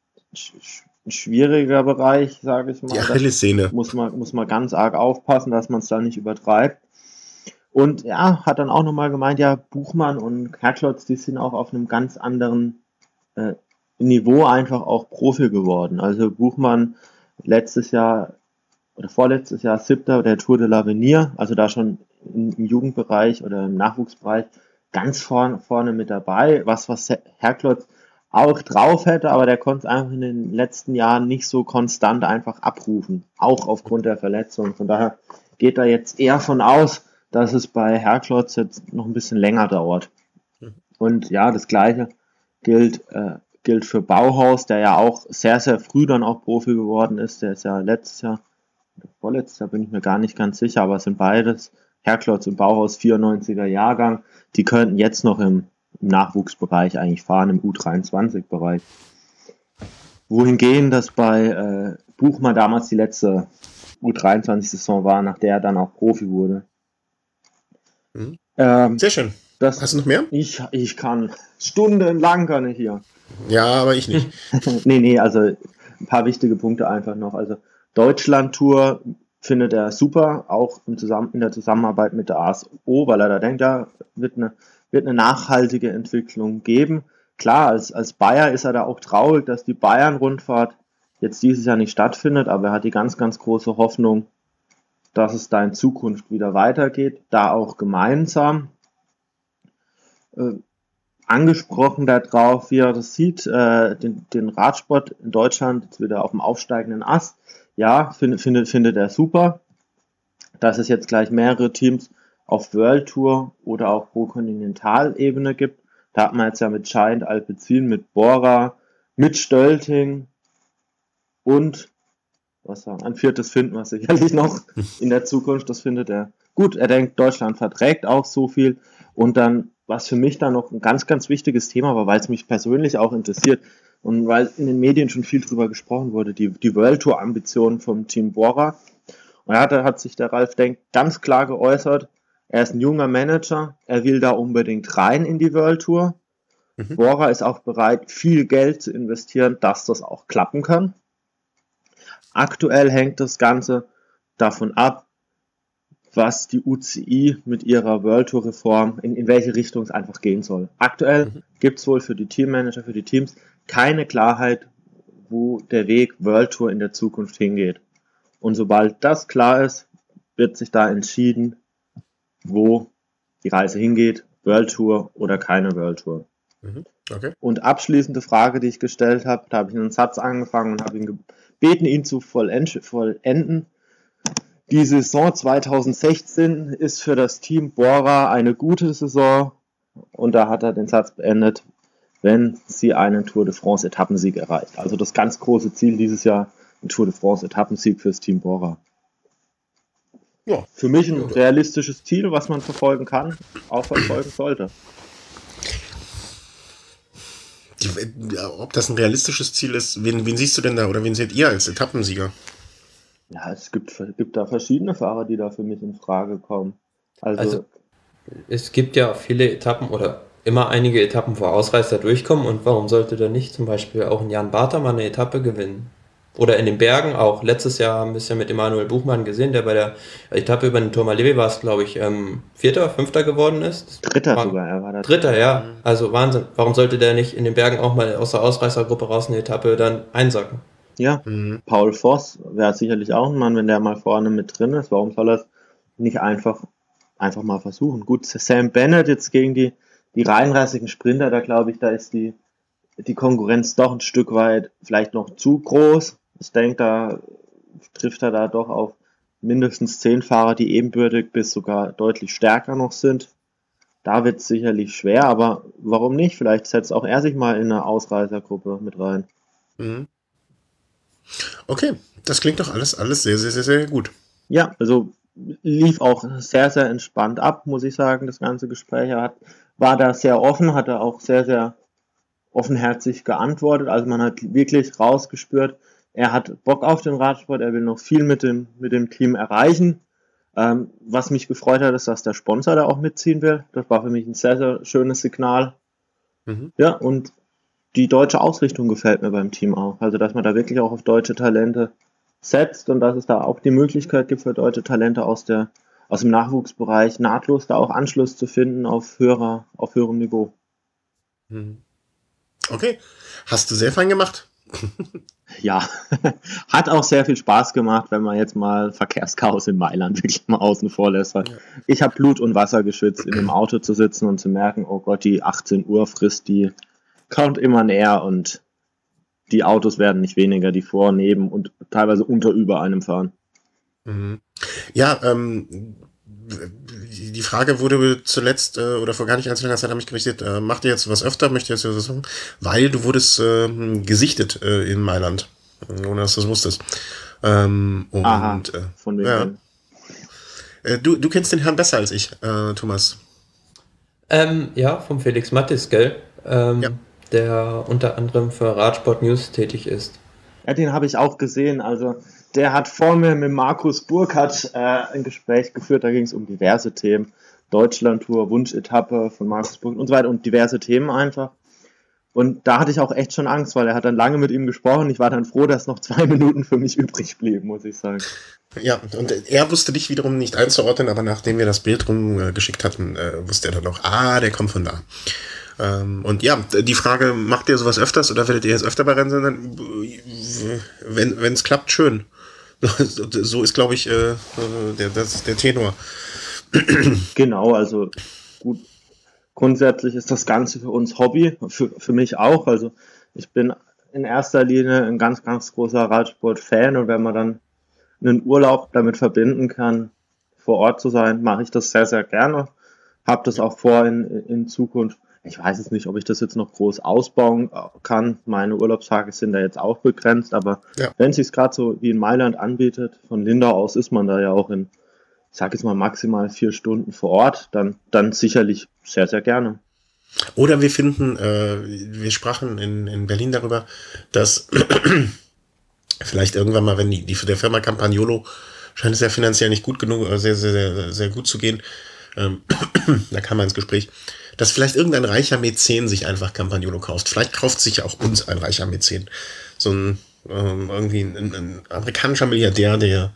ein schwieriger Bereich, sage ich mal. Die Achillessehne. Da muss man, muss man ganz arg aufpassen, dass man es da nicht übertreibt. Und ja, hat dann auch nochmal gemeint, ja, Buchmann und Herklotz, die sind auch auf einem ganz anderen äh, Niveau einfach auch Profi geworden. Also Buchmann letztes Jahr oder vorletztes Jahr siebter der Tour de l'Avenir, also da schon im, im Jugendbereich oder im Nachwuchsbereich ganz vorne, vorne mit dabei, was was Herklotz auch drauf hätte, aber der konnte es einfach in den letzten Jahren nicht so konstant einfach abrufen, auch aufgrund der Verletzung. Von daher geht er jetzt eher von aus, dass es bei Herklotz jetzt noch ein bisschen länger dauert. Und ja, das Gleiche gilt, äh, gilt für Bauhaus, der ja auch sehr, sehr früh dann auch Profi geworden ist. Der ist ja letztes Jahr, oder vorletztes Jahr bin ich mir gar nicht ganz sicher, aber es sind beides, Herklotz und Bauhaus, vierundneunziger Jahrgang. Die könnten jetzt noch im, im Nachwuchsbereich eigentlich fahren, im U dreiundzwanzig-Bereich. Wohingegen das bei äh, Buchmann damals die letzte U dreiundzwanzig-Saison war, nach der er dann auch Profi wurde. Mhm. Ähm, Sehr schön. das, Hast du noch mehr? Ich, ich kann stundenlang kann ich hier. Ja, aber ich nicht. nee, nee, also ein paar wichtige Punkte einfach noch. Also Deutschland-Tour findet er super, auch im Zusammen in der Zusammenarbeit mit der A S O, weil er da denkt, ja, wird eine, wird eine nachhaltige Entwicklung geben. Klar, als, als Bayer ist er da auch traurig, dass die Bayern-Rundfahrt jetzt dieses Jahr nicht stattfindet, aber er hat die ganz, ganz große Hoffnung, dass es da in Zukunft wieder weitergeht, da auch gemeinsam. Äh, angesprochen darauf, wie er das sieht, äh, den, den Radsport in Deutschland jetzt wieder auf dem aufsteigenden Ast. Ja, findet, findet, findet er super, dass es jetzt gleich mehrere Teams auf World Tour oder auch Pro Kontinentalebene gibt. Da hat man jetzt ja mit Giant Alpecin, mit Bora, mit Stölting und was sagen, ein viertes finden wir sicherlich noch in der Zukunft. Das findet er gut. Er denkt, Deutschland verträgt auch so viel. Und dann, was für mich dann noch ein ganz, ganz wichtiges Thema war, weil es mich persönlich auch interessiert und weil in den Medien schon viel drüber gesprochen wurde, die, die World Tour Ambitionen vom Team Bora. Und da hat, hat sich der Ralf Denk ganz klar geäußert, er ist ein junger Manager, er will da unbedingt rein in die World Tour. Mhm. Bora ist auch bereit, viel Geld zu investieren, dass das auch klappen kann. Aktuell hängt das Ganze davon ab, was die U C I mit ihrer World Tour Reform, in, in welche Richtung es einfach gehen soll. Aktuell mhm. gibt es wohl für die Teammanager, für die Teams keine Klarheit, wo der Weg World Tour in der Zukunft hingeht. Und sobald das klar ist, wird sich da entschieden, wo die Reise hingeht, World Tour oder keine World Tour. Mhm. Okay. Und abschließende Frage, die ich gestellt habe, da habe ich einen Satz angefangen und habe ihn gebeten, ihn zu vollenden. Die Saison zwanzig sechzehn ist für das Team Bora eine gute Saison und da hat er den Satz beendet, wenn sie einen Tour de France Etappensieg erreicht. Also das ganz große Ziel dieses Jahr, ein Tour de France Etappensieg fürs Team Bora. Ja, für mich ein realistisches Ziel, was man verfolgen kann, auch verfolgen sollte. Die, ob das ein realistisches Ziel ist, wen, wen siehst du denn da oder wen seht ihr als Etappensieger? Ja, es gibt, gibt da verschiedene Fahrer, die da für mich in Frage kommen. Also, also es gibt ja viele Etappen oder immer einige Etappen, wo Ausreißer durchkommen und warum sollte da nicht zum Beispiel auch ein Jan Bata mal eine Etappe gewinnen? Oder in den Bergen auch. Letztes Jahr haben wir es ja mit Emanuel Buchmann gesehen, der bei der Etappe über den Tourmalet war es, glaube ich, ähm, Vierter, Fünfter geworden ist. Dritter war, sogar, er war da. Dritter, ja. Also Wahnsinn. Warum sollte der nicht in den Bergen auch mal aus der Ausreißergruppe raus eine Etappe dann einsacken? Ja, mhm. Paul Voss wäre sicherlich auch ein Mann, wenn der mal vorne mit drin ist. Warum soll er es nicht einfach, einfach mal versuchen? Gut, Sam Bennett jetzt gegen die, die reinrassigen Sprinter, da glaube ich, da ist die, die Konkurrenz doch ein Stück weit vielleicht noch zu groß. Ich denke, da trifft er da doch auf mindestens zehn Fahrer, die ebenbürtig bis sogar deutlich stärker noch sind. Da wird es sicherlich schwer, aber warum nicht? Vielleicht setzt auch er sich mal in eine Ausreißergruppe mit rein. Mhm. Okay, das klingt doch alles, alles sehr, sehr, sehr, sehr gut. Ja, also lief auch sehr, sehr entspannt ab, muss ich sagen, das ganze Gespräch. Er hat, war da sehr offen, hat er auch sehr, sehr offenherzig geantwortet. Also man hat wirklich rausgespürt, er hat Bock auf den Radsport, er will noch viel mit dem, mit dem Team erreichen. Ähm, was mich gefreut hat, ist, dass der Sponsor da auch mitziehen will. Das war für mich ein sehr, sehr schönes Signal. Mhm. Ja, und die deutsche Ausrichtung gefällt mir beim Team auch. Also, dass man da wirklich auch auf deutsche Talente setzt und dass es da auch die Möglichkeit gibt für deutsche Talente aus der, aus dem Nachwuchsbereich nahtlos da auch Anschluss zu finden auf höherer, auf höherem Niveau. Okay. Hast du sehr fein gemacht? Ja, hat auch sehr viel Spaß gemacht, wenn man jetzt mal Verkehrschaos in Mailand wirklich mal außen vor lässt. Weil ja. Ich habe Blut und Wasser geschwitzt, in dem Auto zu sitzen und zu merken, oh Gott, die achtzehn Uhr Frist, die kommt immer näher und die Autos werden nicht weniger, die vor, neben und teilweise unter über einem fahren. Mhm. Ja, ähm, die Frage wurde zuletzt äh, oder vor gar nicht allzu langer Zeit an mich gerichtet, äh, macht ihr jetzt was öfter, möchtet ihr jetzt was sagen? Weil du wurdest äh, gesichtet äh, in Mailand, ohne dass du das wusstest. Ähm, und, Aha, von wem ja. äh, du, du kennst den Herrn besser als ich, äh, Thomas. Ähm, ja, vom Felix Mattis, gell? Ähm, ja. Der unter anderem für Radsport News tätig ist. Ja, den habe ich auch gesehen. Also der hat vor mir mit Markus Burkhardt äh, ein Gespräch geführt. Da ging es um diverse Themen. Deutschlandtour, Wunschetappe von Markus Burkhardt und so weiter und diverse Themen einfach. Und da hatte ich auch echt schon Angst, weil er hat dann lange mit ihm gesprochen. Ich war dann froh, dass noch zwei Minuten für mich übrig blieben, muss ich sagen. Ja, und er wusste dich wiederum nicht einzuordnen, aber nachdem wir das Bild rumgeschickt hatten, äh, wusste er dann auch, ah, der kommt von da. Ähm, und ja, die Frage, macht ihr sowas öfters oder werdet ihr jetzt öfter bei Rennen? Wenn wenn es klappt, schön. So ist, glaube ich, äh, der, das ist der Tenor. Genau, also gut. Grundsätzlich ist das Ganze für uns Hobby, für, für mich auch. Also ich bin in erster Linie ein ganz, ganz großer Radsport-Fan und wenn man dann einen Urlaub damit verbinden kann, vor Ort zu sein, mache ich das sehr, sehr gerne. Habe das auch vor in, in Zukunft. Ich weiß jetzt nicht, ob ich das jetzt noch groß ausbauen kann. Meine Urlaubstage sind da jetzt auch begrenzt, aber ja. Wenn es sich gerade so wie in Mailand anbietet, von Lindau aus ist man da ja auch in, ich sag jetzt mal maximal vier Stunden vor Ort, dann, dann sicherlich sehr, sehr gerne. Oder wir finden, äh, wir sprachen in, in Berlin darüber, dass vielleicht irgendwann mal, wenn die, die der Firma Campagnolo scheint es ja finanziell nicht gut genug, sehr, sehr, sehr, sehr gut zu gehen, ähm, da kam man ins Gespräch, dass vielleicht irgendein reicher Mäzen sich einfach Campagnolo kauft. Vielleicht kauft sich ja auch uns ein reicher Mäzen. So ein ähm, irgendwie ein, ein amerikanischer Milliardär, der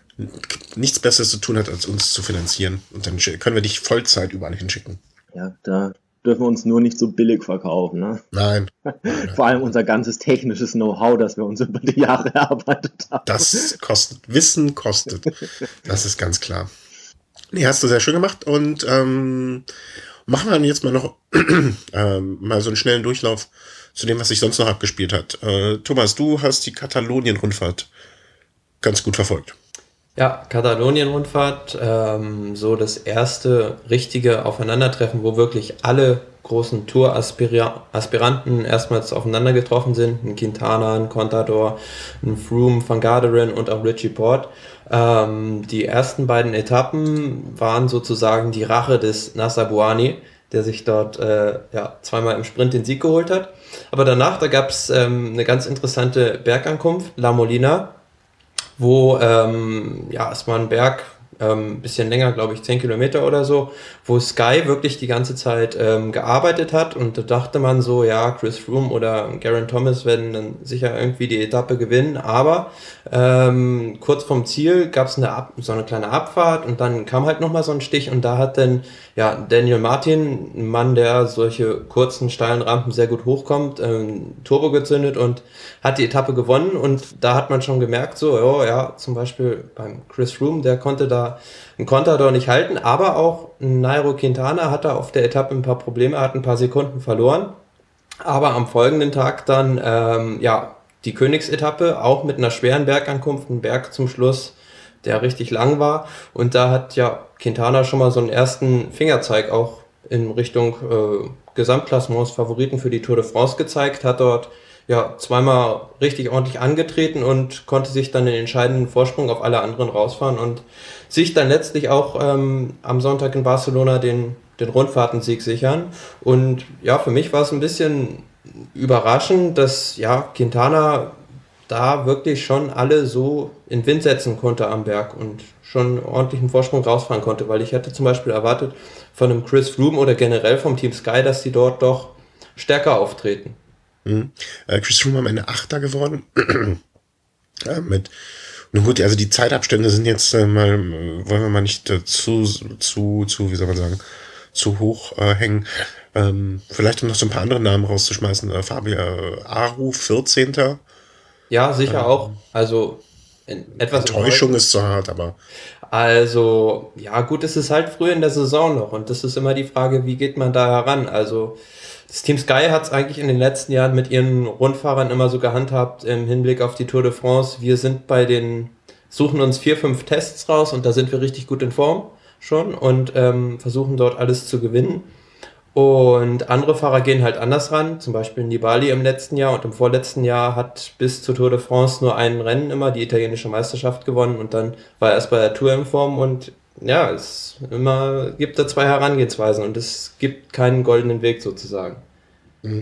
nichts Besseres zu tun hat, als uns zu finanzieren. Und dann können wir dich Vollzeit überall hinschicken. Ja, da dürfen wir uns nur nicht so billig verkaufen. Ne? Nein. Vor allem unser ganzes technisches Know-how, das wir uns über die Jahre erarbeitet haben. Das kostet. Wissen kostet. Das ist ganz klar. Nee, hast du sehr schön gemacht. Und ähm, machen wir jetzt mal noch ähm, mal so einen schnellen Durchlauf zu dem, was sich sonst noch abgespielt hat. Äh, Thomas, du hast die Katalonien-Rundfahrt ganz gut verfolgt. Ja, Katalonien-Rundfahrt, ähm, so das erste richtige Aufeinandertreffen, wo wirklich alle großen Tour-Aspiranten erstmals aufeinander getroffen sind. Ein Quintana, ein Contador, ein Froome, Van Garderen und auch Richie Porte. Ähm, die ersten beiden Etappen waren sozusagen die Rache des Nacer Bouhanni, der sich dort äh, ja, zweimal im Sprint den Sieg geholt hat. Aber danach, da gab es ähm, eine ganz interessante Bergankunft, La Molina, wo, ähm, ja, es war ein Berg, ähm, bisschen länger, glaube ich, zehn Kilometer oder so, wo Sky wirklich die ganze Zeit ähm, gearbeitet hat und da dachte man so, ja, Chris Froome oder Geraint Thomas werden dann sicher irgendwie die Etappe gewinnen, aber ähm, kurz vorm Ziel gab es eine Ab- so eine kleine Abfahrt und dann kam halt nochmal so ein Stich und da hat dann ja Daniel Martin, ein Mann, der solche kurzen, steilen Rampen sehr gut hochkommt, ähm, Turbo gezündet und hat die Etappe gewonnen und da hat man schon gemerkt, so, oh, ja, zum Beispiel beim Chris Froome, der konnte da einen Contador nicht halten, aber auch Nairo Quintana hatte auf der Etappe ein paar Probleme, hat ein paar Sekunden verloren, aber am folgenden Tag dann, ähm, ja, die Königsetappe, auch mit einer schweren Bergankunft, ein Berg zum Schluss, der richtig lang war und da hat ja Quintana schon mal so einen ersten Fingerzeig auch in Richtung äh, Gesamtklassements Favoriten für die Tour de France gezeigt, hat dort ja zweimal richtig ordentlich angetreten und konnte sich dann den entscheidenden Vorsprung auf alle anderen rausfahren und sich dann letztlich auch ähm, am Sonntag in Barcelona den, den Rundfahrtensieg sichern. Und ja, für mich war es ein bisschen überraschend, dass ja Quintana da wirklich schon alle so in Wind setzen konnte am Berg und schon ordentlichen Vorsprung rausfahren konnte, weil ich hätte zum Beispiel erwartet von einem Chris Froome oder generell vom Team Sky, dass die dort doch stärker auftreten. Mhm. Äh, Chris Froome am Ende Achter geworden. ja, mit, nun gut, also die Zeitabstände sind jetzt äh, mal, äh, wollen wir mal nicht äh, zu, zu, zu, wie soll man sagen, zu hoch äh, hängen. Ähm, vielleicht um noch so ein paar andere Namen rauszuschmeißen. Äh, Fabio äh, Aru, vierzehnter Ja, sicher ähm, auch. Also in etwas Enttäuschung ist zu hart, aber Also, ja gut, es ist halt früh in der Saison noch und das ist immer die Frage, wie geht man da heran? Also das Team Sky hat es eigentlich in den letzten Jahren mit ihren Rundfahrern immer so gehandhabt im Hinblick auf die Tour de France. Wir sind bei den, suchen uns vier, fünf Tests raus und da sind wir richtig gut in Form schon und ähm, versuchen dort alles zu gewinnen. Und andere Fahrer gehen halt anders ran, zum Beispiel Nibali im letzten Jahr und im vorletzten Jahr hat bis zur Tour de France nur ein Rennen immer, die italienische Meisterschaft gewonnen und dann war er erst bei der Tour in Form und ja, es immer gibt da zwei Herangehensweisen und es gibt keinen goldenen Weg sozusagen. Mhm.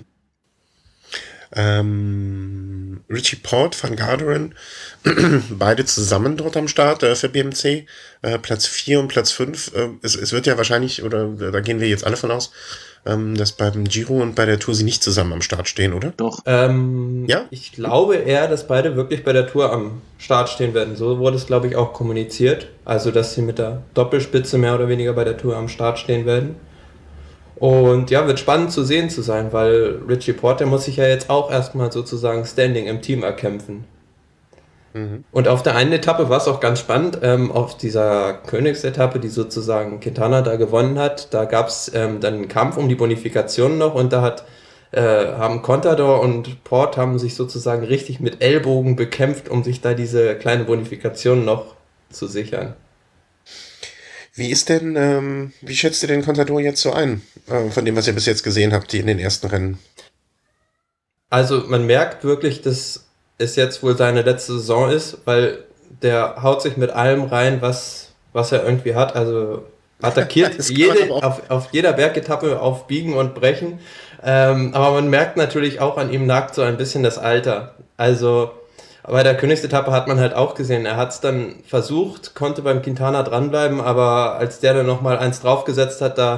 Ähm, Richie Porte, Van Garderen, beide zusammen dort am Start äh, für B M C, äh, Platz vier und Platz fünf. Äh, es, es wird ja wahrscheinlich, oder da gehen wir jetzt alle von aus, ähm, dass beim Giro und bei der Tour sie nicht zusammen am Start stehen, oder? Doch. Ähm, Ja? Ich glaube eher, dass beide wirklich bei der Tour am Start stehen werden. So wurde es, glaube ich, auch kommuniziert. Also, dass sie mit der Doppelspitze mehr oder weniger bei der Tour am Start stehen werden. Und ja, wird spannend zu sehen zu sein, weil Richie Porte, der muss sich ja jetzt auch erstmal sozusagen Standing im Team erkämpfen. Mhm. Und auf der einen Etappe war es auch ganz spannend, ähm, auf dieser Königsetappe, die sozusagen Quintana da gewonnen hat, da gab es ähm, dann einen Kampf um die Bonifikation noch und da hat, äh, haben Contador und Porte haben sich sozusagen richtig mit Ellbogen bekämpft, um sich da diese kleine Bonifikation noch zu sichern. Wie ist denn, ähm, wie schätzt ihr den Contador jetzt so ein, äh, von dem, was ihr bis jetzt gesehen habt, die in den ersten Rennen? Also man merkt wirklich, dass es jetzt wohl seine letzte Saison ist, weil der haut sich mit allem rein, was, was er irgendwie hat. Also attackiert Das kann jede, aber auch. auf, auf jeder Bergetappe auf Biegen und Brechen. Ähm, aber man merkt natürlich auch, an ihm nagt so ein bisschen das Alter. Also bei der Königsetappe hat man halt auch gesehen, er hat es dann versucht, konnte beim Quintana dranbleiben, aber als der dann nochmal eins draufgesetzt hat, da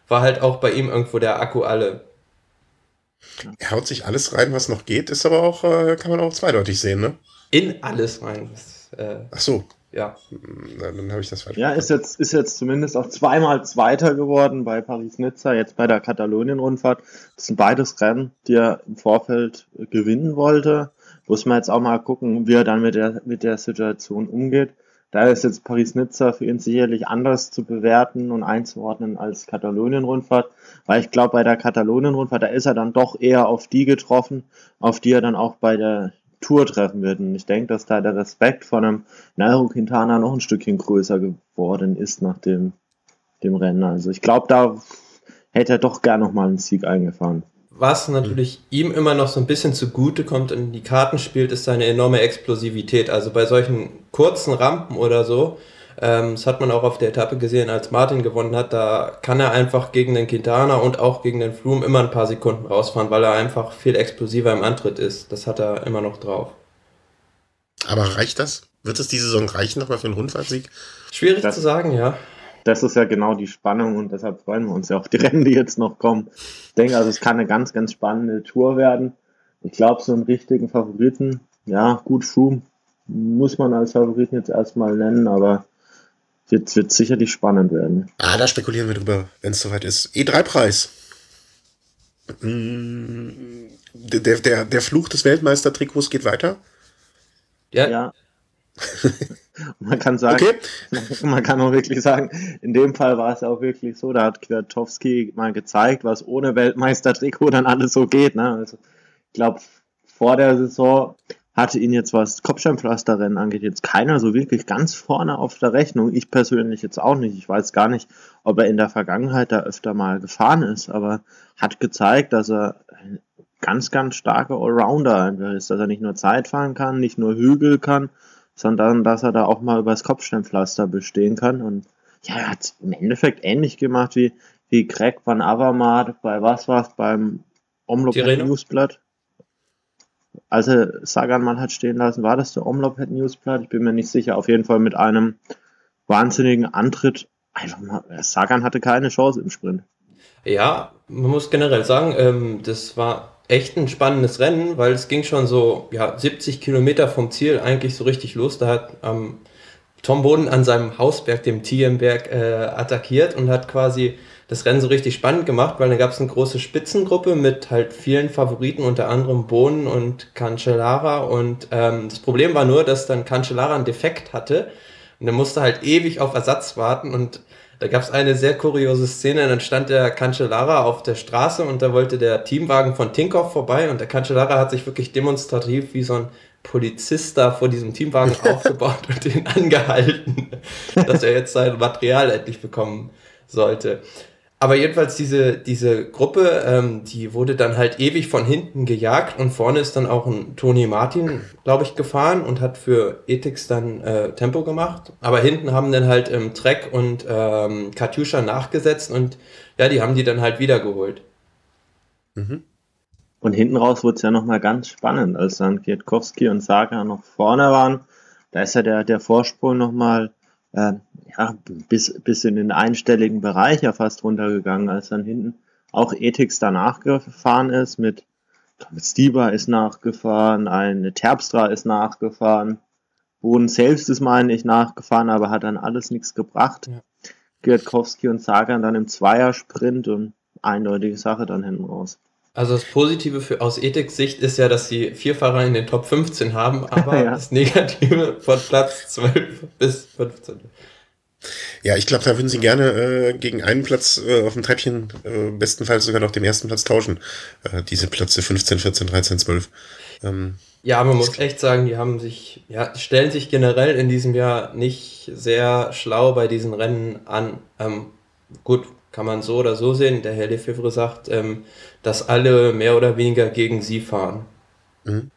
war halt auch bei ihm irgendwo der Akku alle. Er haut sich alles rein, was noch geht, ist aber auch, äh, kann man auch zweideutig sehen, ne? In alles rein. Das, äh, Ach so. Ja. Na, dann habe ich das falsch Ja, ist jetzt, ist jetzt zumindest auch zweimal Zweiter geworden bei Paris-Nizza, jetzt bei der Katalonien-Rundfahrt. Das sind beides Rennen, die er im Vorfeld gewinnen wollte. Muss man jetzt auch mal gucken, wie er dann mit der, mit der Situation umgeht. Da ist jetzt Paris-Nizza für ihn sicherlich anders zu bewerten und einzuordnen als Katalonien-Rundfahrt, weil ich glaube, bei der Katalonien-Rundfahrt, da ist er dann doch eher auf die getroffen, auf die er dann auch bei der Tour treffen wird. Und ich denke, dass da der Respekt von einem Nairo Quintana noch ein Stückchen größer geworden ist nach dem, dem Rennen. Also ich glaube, da hätte er doch gern nochmal einen Sieg eingefahren. Was natürlich ihm immer noch so ein bisschen zugute kommt und in die Karten spielt, ist seine enorme Explosivität. Also bei solchen kurzen Rampen oder so, ähm, das hat man auch auf der Etappe gesehen, als Martin gewonnen hat, da kann er einfach gegen den Quintana und auch gegen den Froome immer ein paar Sekunden rausfahren, weil er einfach viel explosiver im Antritt ist. Das hat er immer noch drauf. Aber reicht das? Wird es die Saison reichen nochmal für einen Rundfahrtsieg? Schwierig das, zu sagen, ja. Das ist ja genau die Spannung und deshalb freuen wir uns ja auf die Rennen, die jetzt noch kommen. Ich denke, also es kann eine ganz, ganz spannende Tour werden. Ich glaube, so einen richtigen Favoriten, ja, gut, Froome muss man als Favoriten jetzt erstmal nennen, aber jetzt wird es sicherlich spannend werden. Ah, da spekulieren wir drüber, wenn es soweit ist. E drei Preis. Der, der, der Fluch des Weltmeistertrikots geht weiter? Ja. ja. Man kann sagen, okay. Man kann auch wirklich sagen, in dem Fall war es auch wirklich so, da hat Kwiatkowski mal gezeigt, was ohne Weltmeistertrikot dann alles so geht. Ne? Also ich glaube, vor der Saison hatte ihn jetzt, was Kopfsteinpflasterrennen angeht, jetzt keiner so wirklich ganz vorne auf der Rechnung. Ich persönlich jetzt auch nicht. Ich weiß gar nicht, ob er in der Vergangenheit da öfter mal gefahren ist, aber hat gezeigt, dass er ein ganz, ganz starker Allrounder einfach ist, dass er nicht nur Zeit fahren kann, nicht nur Hügel kann, sondern dass er da auch mal übers Kopfsteinpflaster bestehen kann. Und ja, er hat im Endeffekt ähnlich gemacht wie, wie Greg van Avermaet bei was war's, beim Omloop Newsblatt. Als er Sagan mal hat stehen lassen, war das der Omloop Newsblatt? Ich bin mir nicht sicher. Auf jeden Fall mit einem wahnsinnigen Antritt. Einfach mal, Sagan hatte keine Chance im Sprint. Ja, man muss generell sagen, ähm, das war echt ein spannendes Rennen, weil es ging schon so ja, siebzig Kilometer vom Ziel eigentlich so richtig los. Da hat ähm, Tom Boden an seinem Hausberg, dem Tienberg, äh, attackiert und hat quasi das Rennen so richtig spannend gemacht, weil da gab es eine große Spitzengruppe mit halt vielen Favoriten, unter anderem Boden und Cancellara. Und ähm, das Problem war nur, dass dann Cancellara einen Defekt hatte und er musste halt ewig auf Ersatz warten. Und da gab es eine sehr kuriose Szene, dann stand der Cancellara auf der Straße und da wollte der Teamwagen von Tinkoff vorbei und der Cancellara hat sich wirklich demonstrativ wie so ein Polizist da vor diesem Teamwagen aufgebaut und den angehalten, dass er jetzt sein Material endlich bekommen sollte. Aber jedenfalls diese, diese Gruppe, ähm, die wurde dann halt ewig von hinten gejagt und vorne ist dann auch ein Tony Martin, glaube ich, gefahren und hat für Ethics dann äh, Tempo gemacht. Aber hinten haben dann halt ähm, Trek und ähm, Katusha nachgesetzt und ja, die haben die dann halt wiedergeholt. Mhm. Und hinten raus wurde es ja nochmal ganz spannend, als dann Kwiatkowski und Sagan noch vorne waren. Da ist ja der, der Vorsprung nochmal äh, ja, bis, bis in den einstelligen Bereich ja fast runtergegangen, als dann hinten auch Ethics danach gefahren ist. Mit, mit Stibar ist nachgefahren, eine Terpstra ist nachgefahren, Boden selbst ist, meine ich, nachgefahren, aber hat dann alles nichts gebracht. Ja. Kwiatkowski und Sagan dann im Zweiersprint und eindeutige Sache dann hinten raus. Also das Positive für, aus Ethics Sicht ist ja, dass sie vier Fahrer in den Top fünfzehn haben, aber ja. Das Negative von Platz zwölf bis fünfzehn. Ja, ich glaube, da würden sie gerne äh, gegen einen Platz äh, auf dem Treppchen, äh, bestenfalls sogar noch den ersten Platz tauschen. Äh, diese Plätze fünfzehn, vierzehn, dreizehn, zwölf. Ähm, ja, man muss echt sagen, die haben sich, ja, stellen sich generell in diesem Jahr nicht sehr schlau bei diesen Rennen an. Ähm, gut, kann man so oder so sehen. Der Herr Lefebvre sagt, ähm, dass alle mehr oder weniger gegen sie fahren. Mhm.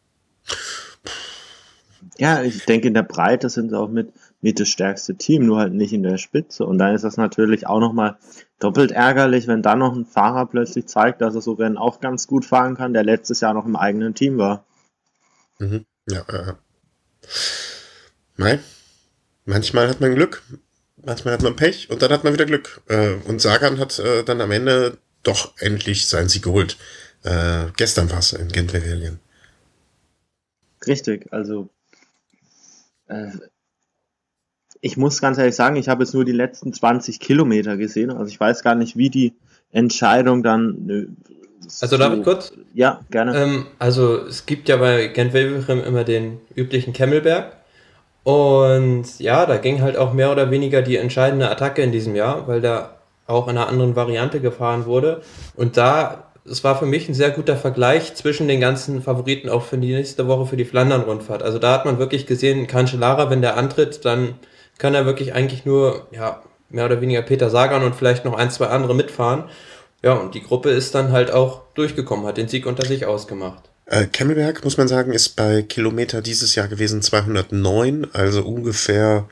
Ja, ich denke, in der Breite sind sie auch mit, mit das stärkste Team, nur halt nicht in der Spitze. Und dann ist das natürlich auch nochmal doppelt ärgerlich, wenn dann noch ein Fahrer plötzlich zeigt, dass er so Rennen auch ganz gut fahren kann, der letztes Jahr noch im eigenen Team war. Mhm. Ja, äh. Nein. Manchmal hat man Glück. manchmal hat man Pech und dann hat man wieder Glück. Äh, und Sagan hat äh, dann am Ende doch endlich seinen Sieg geholt. Äh, gestern war es in Gent-Wevelgem. Richtig, also äh, ich muss ganz ehrlich sagen, ich habe jetzt nur die letzten zwanzig Kilometer gesehen, also ich weiß gar nicht, wie die Entscheidung dann... Äh, Also darf ich kurz? Ja, gerne. Ähm, also es gibt ja bei Gent-Wevelgem immer den üblichen Kemmelberg. Und ja, da ging halt auch mehr oder weniger die entscheidende Attacke in diesem Jahr, weil da auch in einer anderen Variante gefahren wurde. Und da, es war für mich ein sehr guter Vergleich zwischen den ganzen Favoriten auch für die nächste Woche für die Flandern-Rundfahrt. Also da hat man wirklich gesehen, Cancellara, wenn der antritt, dann kann er wirklich eigentlich nur, ja, mehr oder weniger Peter Sagan und vielleicht noch ein, zwei andere mitfahren. Ja, und die Gruppe ist dann halt auch durchgekommen, hat den Sieg unter sich ausgemacht. Äh, Kemmelberg, muss man sagen, ist bei Kilometer dieses Jahr gewesen zweihundertneun, also ungefähr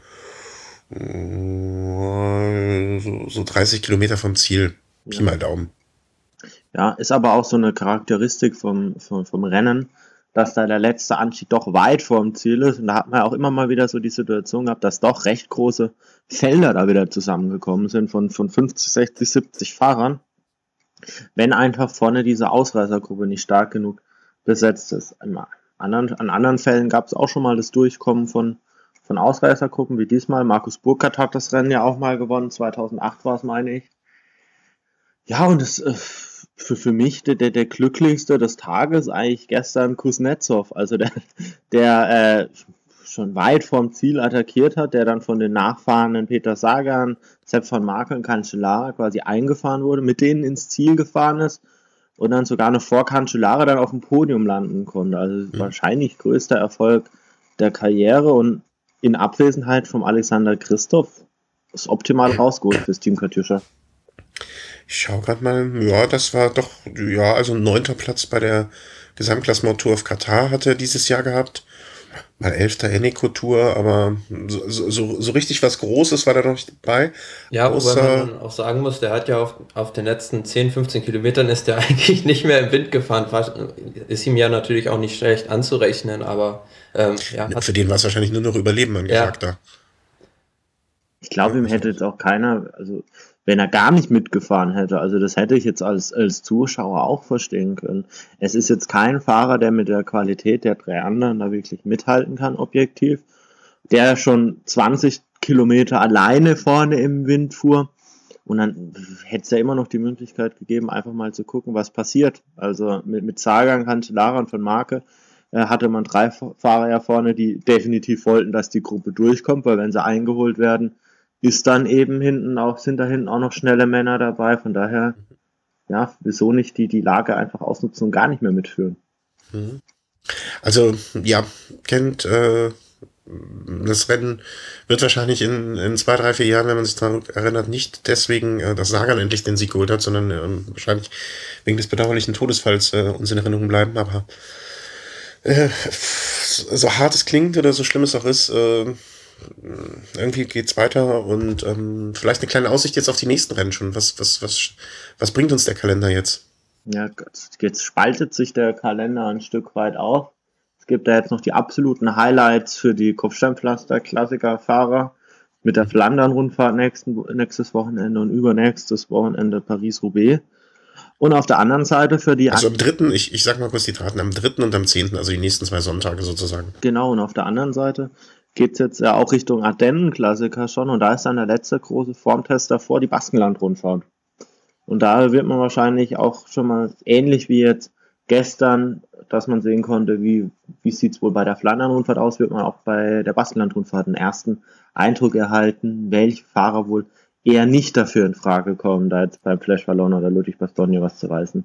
äh, so, so dreißig Kilometer vom Ziel. Pi Ja. mal Daumen. Ja, ist aber auch so eine Charakteristik vom, vom, vom Rennen, dass da der letzte Anstieg doch weit vorm Ziel ist. Und da hat man auch immer mal wieder so die Situation gehabt, dass doch recht große Felder da wieder zusammengekommen sind von, von fünfzig, sechzig, siebzig Fahrern. Wenn einfach vorne diese Ausreißergruppe nicht stark genug besetzt ist. An anderen, an anderen Fällen gab es auch schon mal das Durchkommen von, von Ausreißergruppen, wie diesmal. Markus Burkhardt hat das Rennen ja auch mal gewonnen, zweitausendacht war es, meine ich. Ja, und das, äh, für, für mich der, der, der glücklichste des Tages eigentlich gestern Kuznetsov, also der, der äh, schon weit vorm Ziel attackiert hat, der dann von den nachfahrenden Peter Sagan, Sepp van Marken und Cancellara quasi eingefahren wurde, mit denen ins Ziel gefahren ist und dann sogar noch vor Cancellara dann auf dem Podium landen konnte. Also mhm. wahrscheinlich größter Erfolg der Karriere und in Abwesenheit vom Alexander Christoph ist optimal rausgeholt fürs Team Katusha. Ich schaue gerade mal, ja, das war doch, ja, also ein neunter Platz bei der Gesamtklassement-Tour auf Katar hat er dieses Jahr gehabt. Mal elfter Eneco-Tour, aber so, so, so richtig was Großes war da noch nicht dabei. Ja, außer, wobei man auch sagen muss, der hat ja auf, auf den letzten zehn, fünfzehn Kilometern ist der eigentlich nicht mehr im Wind gefahren. Ist ihm ja natürlich auch nicht schlecht anzurechnen, aber ähm, ja. Hat, für den war es wahrscheinlich nur noch Überleben angesagt ja. da. Ich glaube, ihm hätte jetzt auch keiner, also wenn er gar nicht mitgefahren hätte, also das hätte ich jetzt als, als Zuschauer auch verstehen können. Es ist jetzt kein Fahrer, der mit der Qualität der drei anderen da wirklich mithalten kann, objektiv, der schon zwanzig Kilometer alleine vorne im Wind fuhr und dann hätte es ja immer noch die Möglichkeit gegeben, einfach mal zu gucken, was passiert. Also mit, mit Sagan, Cancellara und Van Marke äh, hatte man drei Fahrer ja vorne, die definitiv wollten, dass die Gruppe durchkommt, weil wenn sie eingeholt werden, ist dann eben hinten auch, sind da hinten auch noch schnelle Männer dabei, von daher, ja, wieso nicht die, die Lage einfach ausnutzen und gar nicht mehr mitführen. Also, ja, kennt, äh, das Rennen wird wahrscheinlich in, in zwei, drei, vier Jahren, wenn man sich daran erinnert, nicht deswegen, äh, dass Sagan endlich den Sieg geholt hat, sondern äh, wahrscheinlich wegen des bedauerlichen Todesfalls äh, uns in Erinnerung bleiben, aber äh, so hart es klingt oder so schlimm es auch ist, äh, irgendwie geht's weiter und ähm, vielleicht eine kleine Aussicht jetzt auf die nächsten Rennen schon. Was, was, was, was bringt uns der Kalender jetzt? Ja, jetzt spaltet sich der Kalender ein Stück weit auf. Es gibt da jetzt noch die absoluten Highlights für die Kopfsteinpflaster-Klassiker-Fahrer mit der Flandern-Rundfahrt nächsten, nächstes Wochenende und übernächstes Wochenende Paris-Roubaix. Und auf der anderen Seite für die... Also am dritten, ich, ich sag mal kurz die Daten, am dritten und am zehnten, also die nächsten zwei Sonntage sozusagen. Genau, und auf der anderen Seite geht es jetzt ja auch Richtung Ardennen-Klassiker schon und da ist dann der letzte große Formtest davor, die Baskenland-Rundfahrt. Und da wird man wahrscheinlich auch schon mal ähnlich wie jetzt gestern, dass man sehen konnte, wie, wie sieht es wohl bei der Flandern-Rundfahrt aus, wird man auch bei der Baskenland-Rundfahrt einen ersten Eindruck erhalten, welche Fahrer wohl eher nicht dafür in Frage kommen, da jetzt beim Flash Wallon oder Ludwig Bastogne was zu reißen.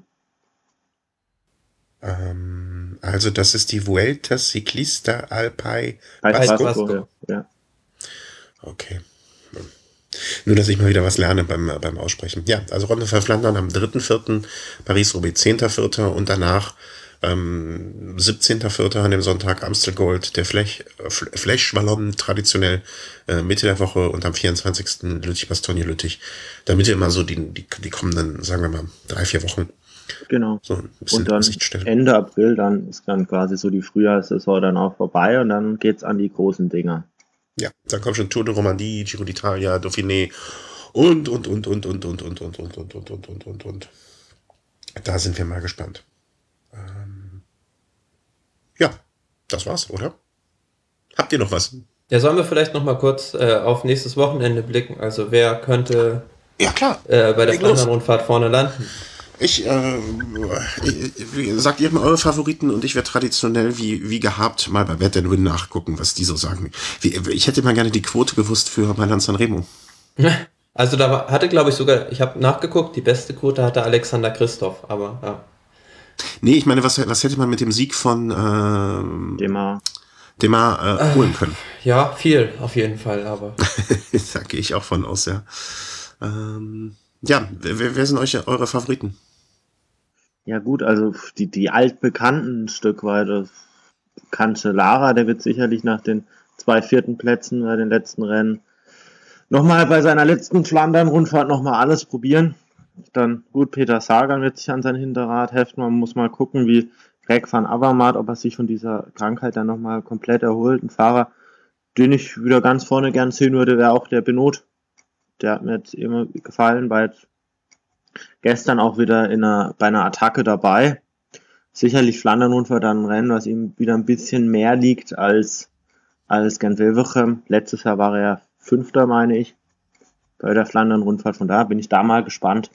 Ähm, also das ist die Vuelta Ciclista Alpay Basco. Basco. Ja. Okay. Nur, dass ich mal wieder was lerne beim, beim Aussprechen. Ja, also Ronde von Flandern am dritten vierten, Paris-Roubaix zehnter vierter und danach ähm, siebzehnter vierter an dem Sonntag Amstel Gold, der Flech, Flash Wallon traditionell äh, Mitte der Woche und am vierundzwanzigsten Lüttich Bastogne Lüttich. Damit wir immer so die, die, die kommenden, sagen wir mal, drei, vier Wochen Genau. so ein bisschen und dann Aussicht stellen. Ende April, dann ist dann quasi so die Frühjahrssaison dann auch vorbei und dann geht's an die großen Dinger. Ja, dann kommt schon Tour de Romandie, Giro d'Italia, Dauphiné und, und, und, und, und, und, und, und, und, und, und, und, und, und, und. Da sind wir mal gespannt. Ähm, ja, das war's, oder? Habt ihr noch was? Ja, sollen wir vielleicht noch mal kurz äh, auf nächstes Wochenende blicken? Also wer könnte Ja, klar. äh, bei der Leg los. Flandern-Rundfahrt vorne landen? Ich, äh, ich- sagt ihr mal eure Favoriten und ich werde traditionell wie, wie gehabt mal bei Bet and Win nachgucken, was die so sagen. Wie, ich hätte mal gerne die Quote gewusst für Mailand Sanremo. Also da war, hatte, glaube ich, sogar, ich habe nachgeguckt, die beste Quote hatte Alexander Christoph, aber ja. Nee, ich meine, was, was hätte man mit dem Sieg von ähm, Thema. Demar äh, holen können? Ja, viel auf jeden Fall, aber Da gehe ich auch von aus, ja. Ähm, ja, wer, wer sind euch eure Favoriten? Ja gut, also die, die altbekannten ein Stück weit. Das Cancellara, der wird sicherlich nach den zwei vierten Plätzen bei den letzten Rennen nochmal bei seiner letzten Flandern-Rundfahrt nochmal alles probieren. Dann gut, Peter Sagan wird sich an sein Hinterrad heften. Man muss mal gucken, wie Greg van Avermaet, ob er sich von dieser Krankheit dann nochmal komplett erholt. Ein Fahrer, den ich wieder ganz vorne gern sehen würde, wäre auch der Benot. Der hat mir jetzt immer gefallen, war jetzt gestern auch wieder in einer, bei einer Attacke dabei. Sicherlich Flandern-Rundfahrt dann ein Rennen, was ihm wieder ein bisschen mehr liegt als, als Gent-Wevelgem. Letztes Jahr war er Fünfter, meine ich, bei der Flandern-Rundfahrt. Von daher bin ich da mal gespannt.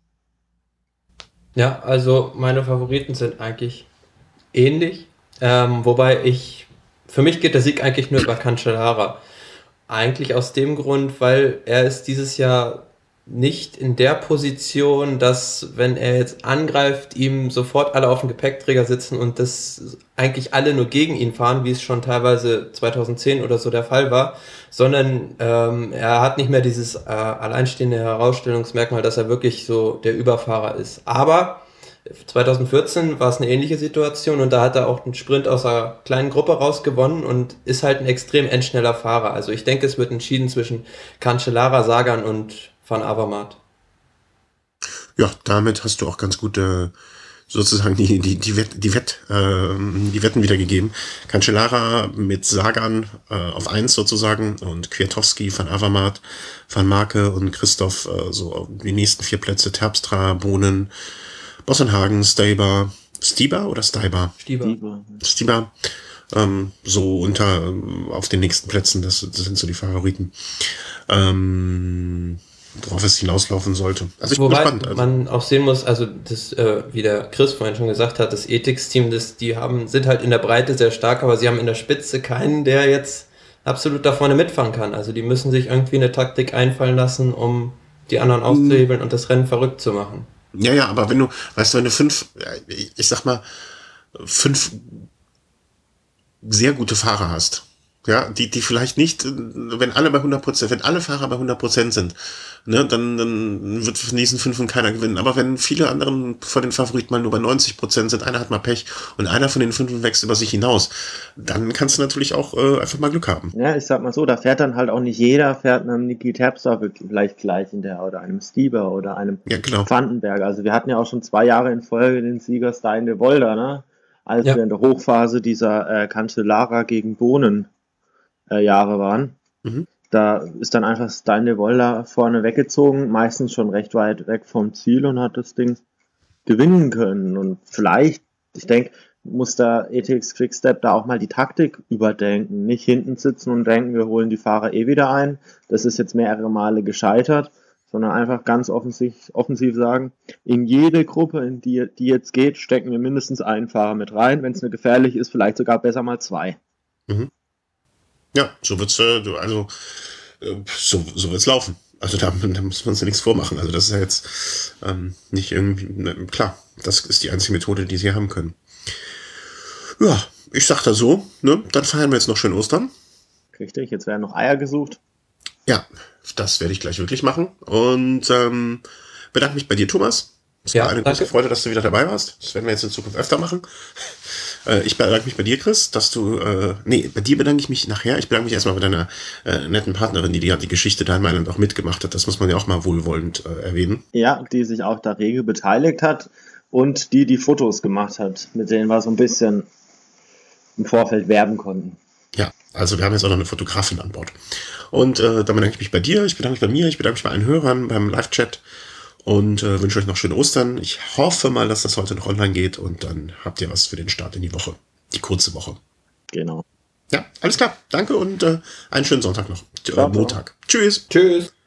ja, also meine Favoriten sind eigentlich ähnlich. Ähm, wobei ich, für mich geht der Sieg eigentlich nur über Cancellara. Eigentlich aus dem Grund, weil er ist dieses Jahr nicht in der Position, dass, wenn er jetzt angreift, ihm sofort alle auf dem Gepäckträger sitzen und das eigentlich alle nur gegen ihn fahren, wie es schon teilweise zweitausendzehn oder so der Fall war, sondern ähm, er hat nicht mehr dieses äh, alleinstehende Herausstellungsmerkmal, dass er wirklich so der Überfahrer ist. Aber zweitausendvierzehn war es eine ähnliche Situation und da hat er auch einen Sprint aus einer kleinen Gruppe rausgewonnen und ist halt ein extrem endschneller Fahrer. Also ich denke, es wird entschieden zwischen Cancellara, Sagan und Van Avermaet. Ja, damit hast du auch ganz gut äh, sozusagen die, die, die, Wett, die, Wett, ähm, die Wetten wiedergegeben. Cancellara mit Sagan äh, auf eins sozusagen und Kwiatkowski, Van Avermaet, Van Marke und Christoph äh, so die nächsten vier Plätze, Terpstra, Bohnen, Bossenhagen, Steiber, Stieber oder Steiber? Stieber. Stieber, ähm, so unter ähm, auf den nächsten Plätzen, das, das sind so die Favoriten. Ähm, worauf es hinauslaufen sollte. Also ich bin Wobei gespannt. Also. man auch sehen muss, also das, äh, wie der Chris vorhin schon gesagt hat, das Ethics-Team, das, die haben, sind halt in der Breite sehr stark, aber sie haben in der Spitze keinen, der jetzt absolut da vorne mitfahren kann. Also die müssen sich irgendwie eine Taktik einfallen lassen, um die anderen auszuhebeln und das Rennen verrückt zu machen. Ja, ja, aber wenn du, weißt du, wenn du fünf, ich sag mal, fünf sehr gute Fahrer hast, ja, die, die vielleicht nicht, wenn alle bei hundert Prozent, wenn alle Fahrer bei hundert Prozent sind, ne, dann, dann wird von diesen fünf keiner gewinnen. Aber wenn viele anderen von den Favoriten mal nur bei neunzig Prozent sind, einer hat mal Pech und einer von den fünf wächst über sich hinaus, dann kannst du natürlich auch äh, einfach mal Glück haben. Ja, ich sag mal so, da fährt dann halt auch nicht jeder, fährt einem Niki Terpstra vielleicht gleich in der, oder einem Stieber oder einem Ja, genau. Vandenberg. Also wir hatten ja auch schon zwei Jahre in Folge den Sieger Stein de Volder, ne? Als Ja. wir in der Hochphase dieser äh, Cancellara gegen Bohnen äh, Jahre waren. Mhm. Da ist dann einfach Stein de Volder vorne weggezogen, meistens schon recht weit weg vom Ziel und hat das Ding gewinnen können. Und vielleicht, ich denke, muss da E T X Quickstep da auch mal die Taktik überdenken. Nicht hinten sitzen und denken, wir holen die Fahrer eh wieder ein. Das ist jetzt mehrere Male gescheitert, sondern einfach ganz offensiv, offensiv sagen, in jede Gruppe, in die, die jetzt geht, stecken wir mindestens einen Fahrer mit rein. Wenn es eine gefährlich ist, vielleicht sogar besser mal zwei. Mhm. Ja, so wird's, äh, also, äh, so, so wird's laufen. Also da, da muss man uns ja nichts vormachen. Also das ist ja jetzt ähm, nicht irgendwie, ne, klar, das ist die einzige Methode, die sie haben können. Ja, ich sag da so, ne, dann feiern wir jetzt noch schön Ostern. Richtig, jetzt werden noch Eier gesucht. Ja, das werde ich gleich wirklich machen. Und ähm, bedanke mich bei dir, Thomas. Es Ja, war eine danke. große Freude, dass du wieder dabei warst. Das werden wir jetzt in Zukunft öfter machen. Äh, ich bedanke mich bei dir, Chris, dass du, äh, nee, bei dir bedanke ich mich nachher. Ich bedanke mich erstmal bei deiner äh, netten Partnerin, die die, die Geschichte da in Mailand auch mitgemacht hat. Das muss man ja auch mal wohlwollend äh, erwähnen. Ja, die sich auch da rege beteiligt hat und die die Fotos gemacht hat, mit denen wir so ein bisschen im Vorfeld werben konnten. Ja, Also wir haben jetzt auch noch eine Fotografin an Bord. Und äh, dann bedanke ich mich bei dir, ich bedanke mich bei mir, ich bedanke mich bei allen Hörern beim Live-Chat und äh, wünsche euch noch schöne Ostern. Ich hoffe mal, dass das heute noch online geht und dann habt ihr was für den Start in die Woche. Die kurze Woche. Genau. Ja, alles klar. Danke und äh, einen schönen Sonntag noch. Äh, Ciao, ciao. Montag. Tschüss. Tschüss.